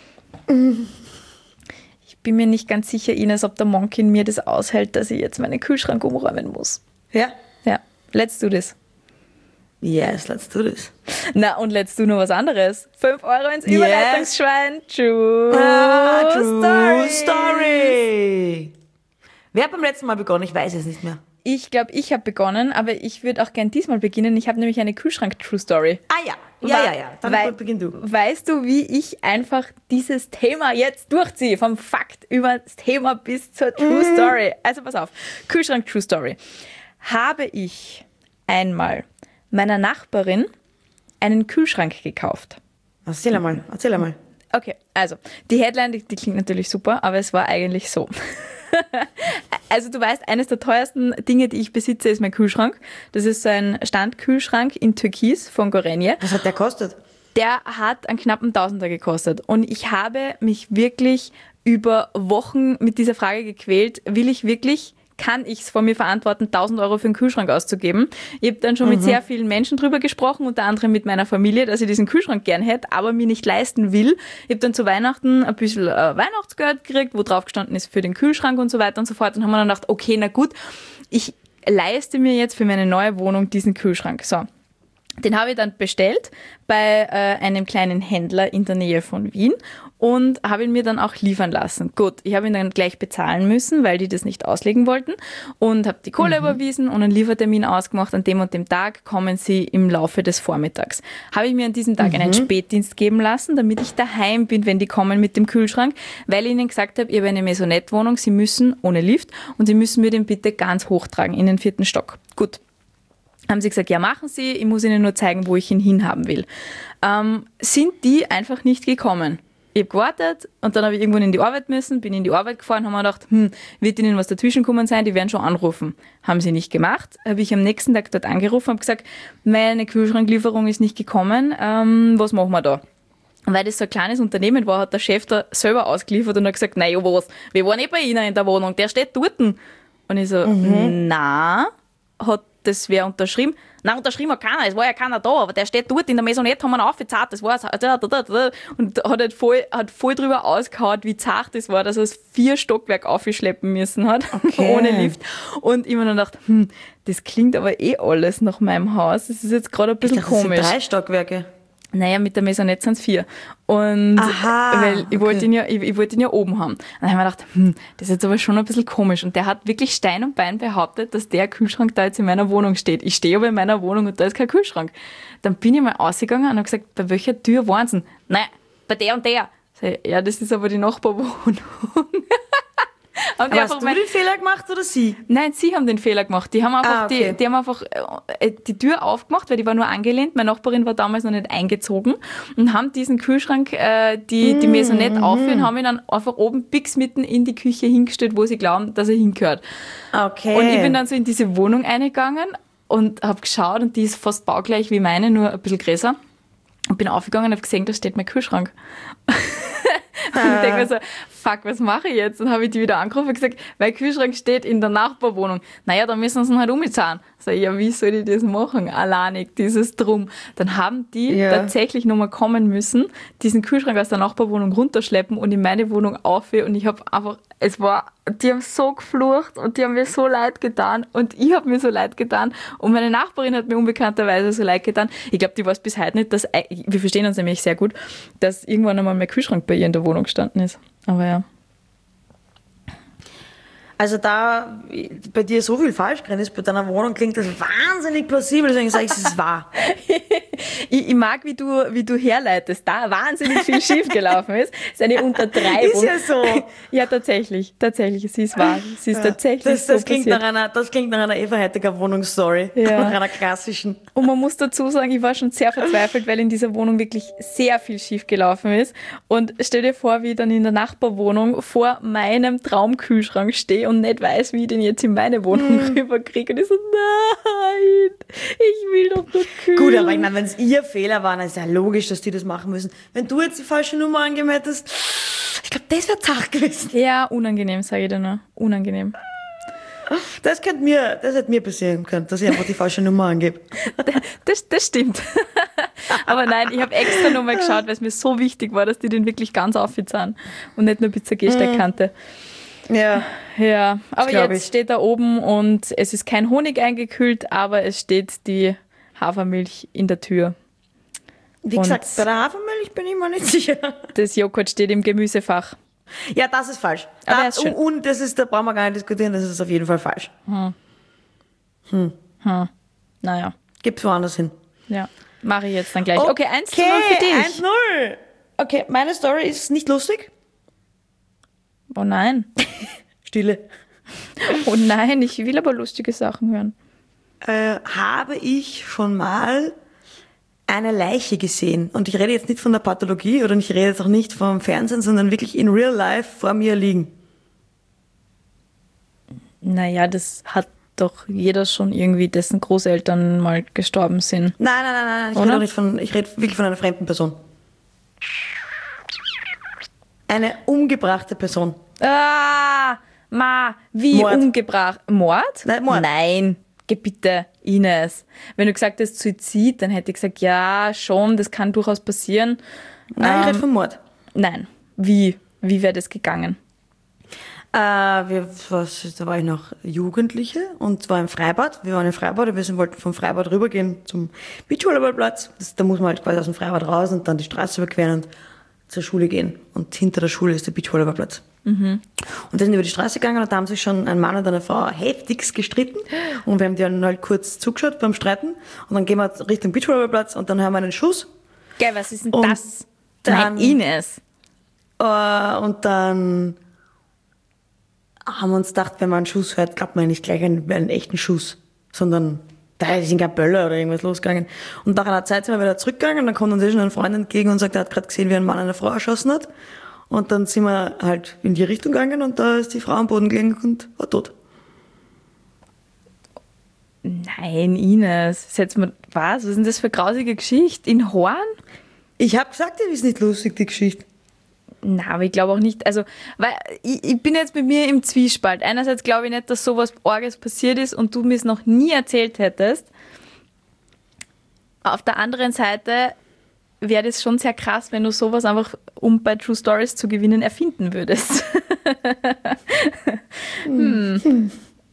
Ich bin mir nicht ganz sicher, Ines, ob der Monkin mir das aushält, dass ich jetzt meinen Kühlschrank umräumen muss. Ja? Ja, let's do this. Yes, let's do this. Na, und let's do noch was anderes. Fünf Euro ins Yes. Überleitungsschwein. True, Ah, true Story. story. Wer hat beim letzten Mal begonnen? Ich weiß es nicht mehr. Ich glaube, ich habe begonnen, aber ich würde auch gern diesmal beginnen. Ich habe nämlich eine Kühlschrank-True-Story. Ah ja, ja, Wa- ja, ja. Dann Wei- beginn du. Weißt du, wie ich einfach dieses Thema jetzt durchziehe? Vom Fakt über das Thema bis zur True Mhm. Story. Also pass auf, Kühlschrank True Story. Habe ich einmal meiner Nachbarin einen Kühlschrank gekauft. Erzähl einmal, erzähl einmal. Okay, also die Headline, die, die klingt natürlich super, aber es war eigentlich so. Also du weißt, eines der teuersten Dinge, die ich besitze, ist mein Kühlschrank. Das ist so ein Standkühlschrank in Türkis von Gorenje. Was hat der kostet? Der hat einen knappen Tausender gekostet. Und ich habe mich wirklich über Wochen mit dieser Frage gequält, will ich wirklich, kann ich es von mir verantworten, tausend Euro für einen Kühlschrank auszugeben? Ich habe dann schon mit sehr vielen Menschen drüber gesprochen, unter anderem mit meiner Familie, dass ich diesen Kühlschrank gern hätte, aber mir nicht leisten will. Ich habe dann zu Weihnachten ein bisschen äh, Weihnachtsgeld gekriegt, wo drauf gestanden ist für den Kühlschrank und so weiter und so fort. Und haben wir dann gedacht, okay, na gut, ich leiste mir jetzt für meine neue Wohnung diesen Kühlschrank. So. Den habe ich dann bestellt bei äh, einem kleinen Händler in der Nähe von Wien und habe ihn mir dann auch liefern lassen. Gut, ich habe ihn dann gleich bezahlen müssen, weil die das nicht auslegen wollten und habe die Kohle mhm. überwiesen und einen Liefertermin ausgemacht. An dem und dem Tag kommen sie im Laufe des Vormittags. Habe ich mir an diesem Tag mhm. einen Spätdienst geben lassen, damit ich daheim bin, wenn die kommen mit dem Kühlschrank, weil ich ihnen gesagt habe, ich habe eine Maisonette-Wohnung, sie müssen ohne Lift und sie müssen mir den bitte ganz hochtragen in den vierten Stock. Gut. Haben sie gesagt, ja, machen Sie, ich muss Ihnen nur zeigen, wo ich ihn hinhaben will. Ähm, sind die einfach nicht gekommen. Ich habe gewartet und dann habe ich irgendwann in die Arbeit müssen, bin in die Arbeit gefahren, haben mir gedacht, hm, wird Ihnen was dazwischen gekommen sein, die werden schon anrufen. Haben sie nicht gemacht. Habe ich am nächsten Tag dort angerufen und habe gesagt, meine Kühlschranklieferung ist nicht gekommen, ähm, was machen wir da? Weil das so ein kleines Unternehmen war, hat der Chef da selber ausgeliefert und hat gesagt, naja, was, wir waren eh bei Ihnen in der Wohnung, der steht dort. Und ich so, mhm. na, hat das wer unterschrieben? Nein, unterschrieben hat keiner, es war ja keiner da, aber der steht dort in der Maisonette, haben wir ihn aufgezahlt, das war's. Und hat halt voll, hat voll drüber ausgehauen, wie zart das war, dass er es vier Stockwerk aufschleppen müssen hat, okay. ohne Lift. Und ich mir dann gedacht, hm, das klingt aber eh alles nach meinem Haus, das ist jetzt gerade ein bisschen ich dachte, komisch. Das sind drei Stockwerke. Naja, mit der Maisonette sind es vier. Und Aha, weil ich okay. wollte ihn ja, ich, ich wollte ihn ja oben haben. Dann habe ich mir gedacht, hm, das ist jetzt aber schon ein bisschen komisch. Und der hat wirklich Stein und Bein behauptet, dass der Kühlschrank da jetzt in meiner Wohnung steht. Ich stehe aber in meiner Wohnung und da ist kein Kühlschrank. Dann bin ich mal ausgegangen und habe gesagt, bei welcher Tür waren sie? Nein, bei der und der. Ich, ja, das ist aber die Nachbarwohnung. Aber hast du mein... den Fehler gemacht oder sie? Nein, sie haben den Fehler gemacht. Die haben einfach, ah, okay. die, die haben einfach äh, die Tür aufgemacht, weil die war nur angelehnt. Meine Nachbarin war damals noch nicht eingezogen und haben diesen Kühlschrank, äh, die, mm, die Maisonette mm, aufführen, haben ihn dann einfach oben pix mitten in die Küche hingestellt, wo sie glauben, dass er hingehört. Okay. Und ich bin dann so in diese Wohnung eingegangen und habe geschaut und die ist fast baugleich wie meine, nur ein bisschen größer. Und bin aufgegangen und habe gesehen, da steht mein Kühlschrank. Und ich denke mir so, fuck, was mache ich jetzt? Dann habe ich die wieder angerufen und gesagt, mein Kühlschrank steht in der Nachbarwohnung. Naja, dann müssen sie ihn halt umzahlen. Sag ich, ja, wie soll ich das machen? Alleinig, dieses Drum. Dann haben die ja. tatsächlich nochmal kommen müssen, diesen Kühlschrank aus der Nachbarwohnung runterschleppen und in meine Wohnung aufhören. Und ich habe einfach, es war, die haben so geflucht und die haben mir so leid getan und ich habe mir so leid getan und meine Nachbarin hat mir unbekannterweise so leid getan. Ich glaube, die weiß bis heute nicht, dass, wir verstehen uns nämlich sehr gut, dass irgendwann einmal mein Kühlschrank bei ihr in der Wohnung gestanden ist. Aber ja. Also da bei dir so viel falsch drin ist, bei deiner Wohnung klingt das wahnsinnig plausibel, deswegen sage ich, es ist wahr. ich, ich mag, wie du, wie du herleitest, da wahnsinnig viel schiefgelaufen ist. Es ist eine Untertreibung. Ist ja so. Ja, tatsächlich, tatsächlich, sie ist wahr. Sie ist ja, tatsächlich das, das so klingt passiert. nach einer, das klingt nach einer Eva Hettiger Wohnungsstory, ja. nach einer klassischen. Und man muss dazu sagen, ich war schon sehr verzweifelt, weil in dieser Wohnung wirklich sehr viel schiefgelaufen ist. Und stell dir vor, wie ich dann in der Nachbarwohnung vor meinem Traumkühlschrank stehe und nicht weiß, wie ich den jetzt in meine Wohnung hm. rüberkriege. Und ich so, nein, ich will doch nur kühlen. Gut, aber ich meine, wenn es ihr Fehler war, dann ist ja logisch, dass die das machen müssen. Wenn du jetzt die falsche Nummer angegeben hättest, ich glaube, das wäre zart gewesen. Ja, unangenehm, sage ich dir nur. Unangenehm. Das könnte mir, das hätte mir passieren können, dass ich einfach die falsche Nummer angebe. Das, das stimmt. Aber nein, ich habe extra nochmal geschaut, weil es mir so wichtig war, dass die den wirklich ganz aufzahlen und nicht nur bis zur Gehsteigkante. Ja. Ja, aber jetzt ich. steht da oben und es ist kein Honig eingekühlt, aber es steht die Hafermilch in der Tür. Wie und gesagt, bei der Hafermilch bin ich mir nicht sicher. Das Joghurt steht im Gemüsefach. Ja, das ist falsch. Aber Da, ist schön. Und das ist, da brauchen wir gar nicht diskutieren, das ist auf jeden Fall falsch. Hm. Hm. Hm. Naja. Gib's woanders hin. Ja, mache ich jetzt dann gleich. Okay, eins zu null für dich. eins null. Okay, meine Story ist nicht lustig. Oh nein. Stille. Oh nein, ich will aber lustige Sachen hören. Äh, habe ich schon mal eine Leiche gesehen? Und ich rede jetzt nicht von der Pathologie oder ich rede jetzt auch nicht vom Fernsehen, sondern wirklich in real life vor mir liegen. Naja, das hat doch jeder schon irgendwie, dessen Großeltern mal gestorben sind. Nein, nein, nein, nein. Ich Oder? rede, auch nicht von, ich rede wirklich von einer fremden Person. Eine umgebrachte Person. Ah, ma, wie Mord. umgebracht? Mord? Nein, Mord. Nein, geh bitte, Ines. Wenn du gesagt hast Suizid, dann hätte ich gesagt, ja, schon, das kann durchaus passieren. Nein, ähm, ich rede von Mord. Nein, wie? Wie wäre das gegangen? Äh, wir, was, da war ich noch Jugendliche und zwar im Freibad. Wir waren im Freibad und wir sind, wollten vom Freibad rübergehen zum Beachvolleyballplatz. Das, da muss man halt quasi aus dem Freibad raus und dann die Straße überqueren und zur Schule gehen. Und hinter der Schule ist der Beachvolleyballplatz. Mhm. Und wir sind über die Straße gegangen und da haben sich schon ein Mann und eine Frau heftigst gestritten. Und wir haben die dann halt kurz zugeschaut beim Streiten. Und dann gehen wir Richtung Beachvolleyballplatz und dann hören wir einen Schuss. Geil, was ist denn und das? Dann, Nein, Ines. Uh, und dann haben wir uns gedacht, wenn man einen Schuss hört, glaubt man nicht gleich einen, einen echten Schuss, sondern da sind keine Böller oder irgendwas losgegangen. Und nach einer Zeit sind wir wieder zurückgegangen und dann kommt uns eh schon ein Freund entgegen und sagt, er hat gerade gesehen, wie ein Mann eine Frau erschossen hat. Und dann sind wir halt in die Richtung gegangen und da ist die Frau am Boden gelegen und war tot. Nein, Ines. Setz mal, was? Was ist denn das für eine grausige Geschichte? In Horn? Ich hab gesagt, die ist nicht lustig, die Geschichte. Na, aber ich glaube auch nicht, also, weil ich, ich bin jetzt mit mir im Zwiespalt. Einerseits glaube ich nicht, dass sowas Orges passiert ist und du mir es noch nie erzählt hättest. Auf der anderen Seite wäre das schon sehr krass, wenn du sowas einfach, um bei True Stories zu gewinnen, erfinden würdest. hm.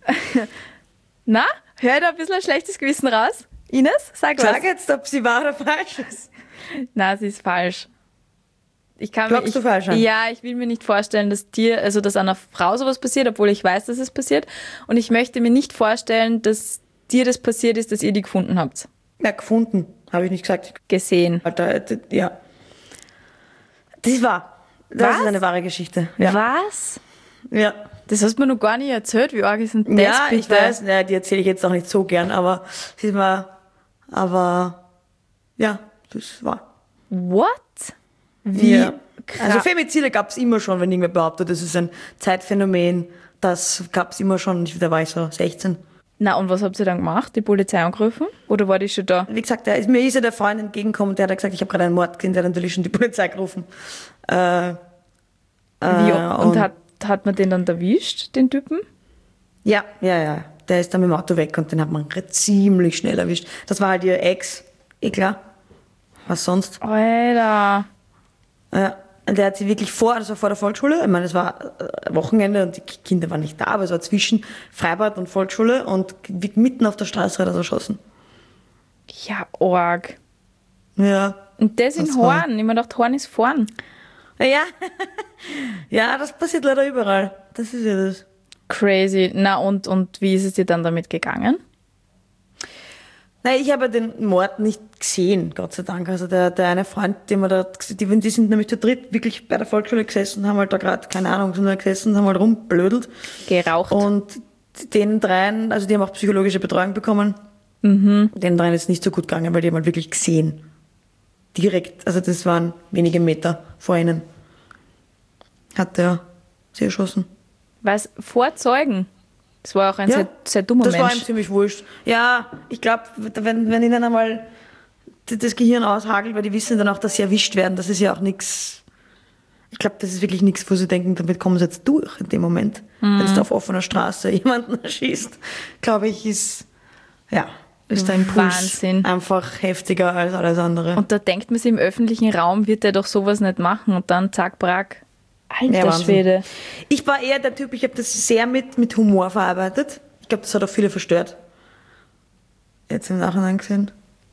Na, hör da ein bisschen ein schlechtes Gewissen raus? Ines, sag was. Sag jetzt, ob sie wahr oder falsch ist. Na, sie ist falsch. Ich kann Glaubst mir, ich, du falsch an? Ja, ich will mir nicht vorstellen, dass dir, also dass einer Frau sowas passiert, obwohl ich weiß, dass es passiert. Und ich möchte mir nicht vorstellen, dass dir das passiert ist, dass ihr die gefunden habt. Ja, gefunden, habe ich nicht gesagt. Gesehen. Alter, ja. Das ist wahr. Das Was? ist eine wahre Geschichte. Ja. Was? Ja. Das hast du mir noch gar nicht erzählt. Wie arg ist denn das, Ja, bitte? ich weiß, ja, die erzähle ich jetzt auch nicht so gern, aber es ist mal, aber ja, das war. What? Wie? Ja. Krass. Also Femizide gab es immer schon, wenn irgendwer behauptet, das ist ein Zeitphänomen, das gab es immer schon, da war ich so sechzehn. Na, und was habt ihr dann gemacht? Die Polizei angerufen? Oder war die schon da? Wie gesagt, der ist, mir ist ja der Freund entgegengekommen, der hat gesagt, ich habe gerade einen Mord gesehen, der hat natürlich schon die Polizei gerufen. Äh, äh, Wie, und und hat, hat man den dann erwischt, den Typen? Ja, ja, ja. Der ist dann mit dem Auto weg und den hat man ziemlich schnell erwischt. Das war halt ihr Ex, eh klar. Was sonst? Alter. Ja. Der hat sie wirklich vor, also vor der Volksschule, ich meine, es war Wochenende und die Kinder waren nicht da, aber es war zwischen Freibad und Volksschule und mitten auf der Straße hat er erschossen. Ja, arg. Ja. Und das in Das war- Horn. Ich mir gedacht, Horn ist vorn. Ja. Ja, das passiert leider überall. Das ist ja das. Crazy. Na, und, und wie ist es dir dann damit gegangen? Nein, ich habe den Mord nicht gesehen, Gott sei Dank. Also der, der eine Freund, den wir da, die, die sind nämlich zu dritt wirklich bei der Volksschule gesessen, haben halt da gerade, keine Ahnung, sind da gesessen, haben halt rumblödelt. Geraucht. Und den dreien, also die haben auch psychologische Betreuung bekommen. Mhm. Den dreien ist nicht so gut gegangen, weil die haben halt wirklich gesehen. Direkt, also das waren wenige Meter vor ihnen. Hat der sie erschossen. Was? Vor Zeugen? Das war auch ein Ja, sehr, sehr dummer das Mensch. war ihm ziemlich wurscht. Ja, ich glaube, wenn, wenn ihnen einmal das Gehirn aushagelt, weil die wissen dann auch, dass sie erwischt werden, das ist ja auch nichts. Ich glaube, das ist wirklich nichts, wo sie denken, damit kommen sie jetzt durch in dem Moment. Mhm. Wenn es da auf offener Straße jemanden erschießt, glaube ich, ist, ja, ist der Impuls Wahnsinn. einfach heftiger als alles andere. Und da denkt man sich, im öffentlichen Raum wird der doch sowas nicht machen. Und dann zack, brack. Alter Ja, Wahnsinn. Schwede. Ich war eher der Typ, ich habe das sehr mit, mit Humor verarbeitet. Ich glaube, das hat auch viele verstört. Jetzt im Nachhinein gesehen.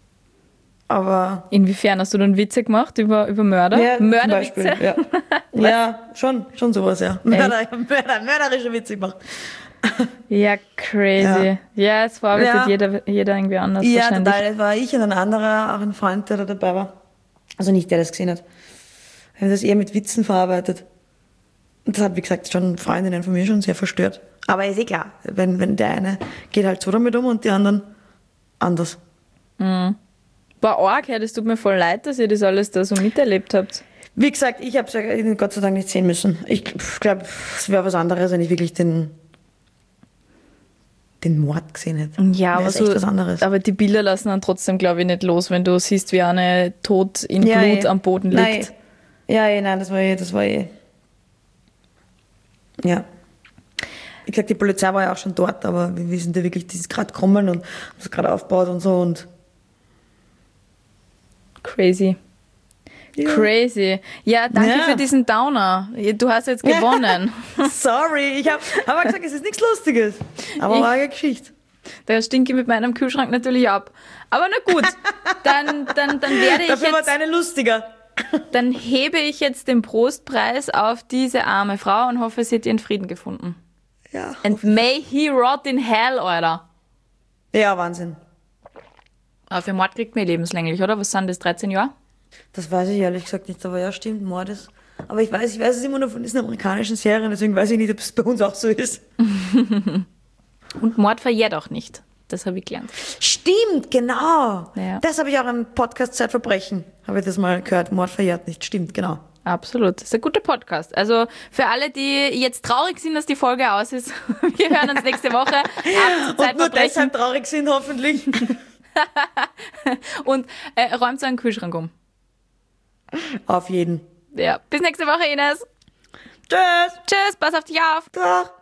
Aber Inwiefern hast du dann Witze gemacht über, über Mörder? ja, zum Mörderwitze? Beispiel, ja. Ja, schon, schon sowas, ja. Mörder, Mörder, mörderische Witze gemacht. Ja, crazy. Ja, Ja. es verarbeitet Ja. jeder, jeder irgendwie anders Ja, wahrscheinlich. total. Das war ich und ein anderer, auch ein Freund, der da dabei war. Also nicht der, der das gesehen hat. Wir haben das eher mit Witzen verarbeitet. Und das hat, wie gesagt, schon Freundinnen von mir schon sehr verstört. Aber ist eh klar, wenn, wenn der eine geht halt so damit um und die anderen anders. War arg, ja, das tut mir voll leid, dass ihr das alles da so miterlebt habt. Wie gesagt, ich habe es ja Gott sei Dank nicht sehen müssen. Ich glaube, es wäre was anderes, wenn ich wirklich den, den Mord gesehen hätte. Ja, Wäre aber, es so, echt was anderes. aber die Bilder lassen dann trotzdem, glaube ich, nicht los, wenn du siehst, wie eine tot in Ja, Blut eh. am Boden Nein. liegt. Ja, eh, nein, das war eh, das war eh. Ja. Wie gesagt, die Polizei war ja auch schon dort, aber wir sind ja wirklich, die ist gerade gekommen und haben es gerade aufgebaut und so und. Crazy. Ja. Crazy. Ja, danke Ja. für diesen Downer. Du hast jetzt gewonnen. Sorry, ich habe hab gesagt, es ist nichts Lustiges. Aber Ich- war eine Geschichte. Da stinke ich mit meinem Kühlschrank natürlich ab. Aber na gut, dann, dann, dann werde ich Dafür war jetzt... deine lustiger. dann hebe ich jetzt den Prostpreis auf diese arme Frau und hoffe, sie hat ihren Frieden gefunden. Ja. And may he rot in hell, Alter. Ja, Wahnsinn. Aber für Mord kriegt man lebenslänglich, oder? Was sind das, dreizehn Jahre? Das weiß ich ehrlich gesagt nicht, aber ja, stimmt, Mord ist. Aber ich weiß, ich weiß es immer nur von diesen amerikanischen Serien, deswegen weiß ich nicht, ob es bei uns auch so ist. Und Mord verjährt auch nicht. Das habe ich gelernt. Stimmt, genau. Ja. Das habe ich auch im Podcast Zeitverbrechen, habe ich das mal gehört. Mord verjährt nicht. Stimmt, genau. Absolut. Das ist ein guter Podcast. Also für alle, die jetzt traurig sind, dass die Folge aus ist, wir hören uns nächste Woche. Ab zu Und nur Zeitverbrechen. deshalb traurig sind, hoffentlich. Und äh, räumt so einen Kühlschrank um. Auf jeden. Ja. Bis nächste Woche, Ines. Tschüss. Tschüss, pass auf dich auf. Doch.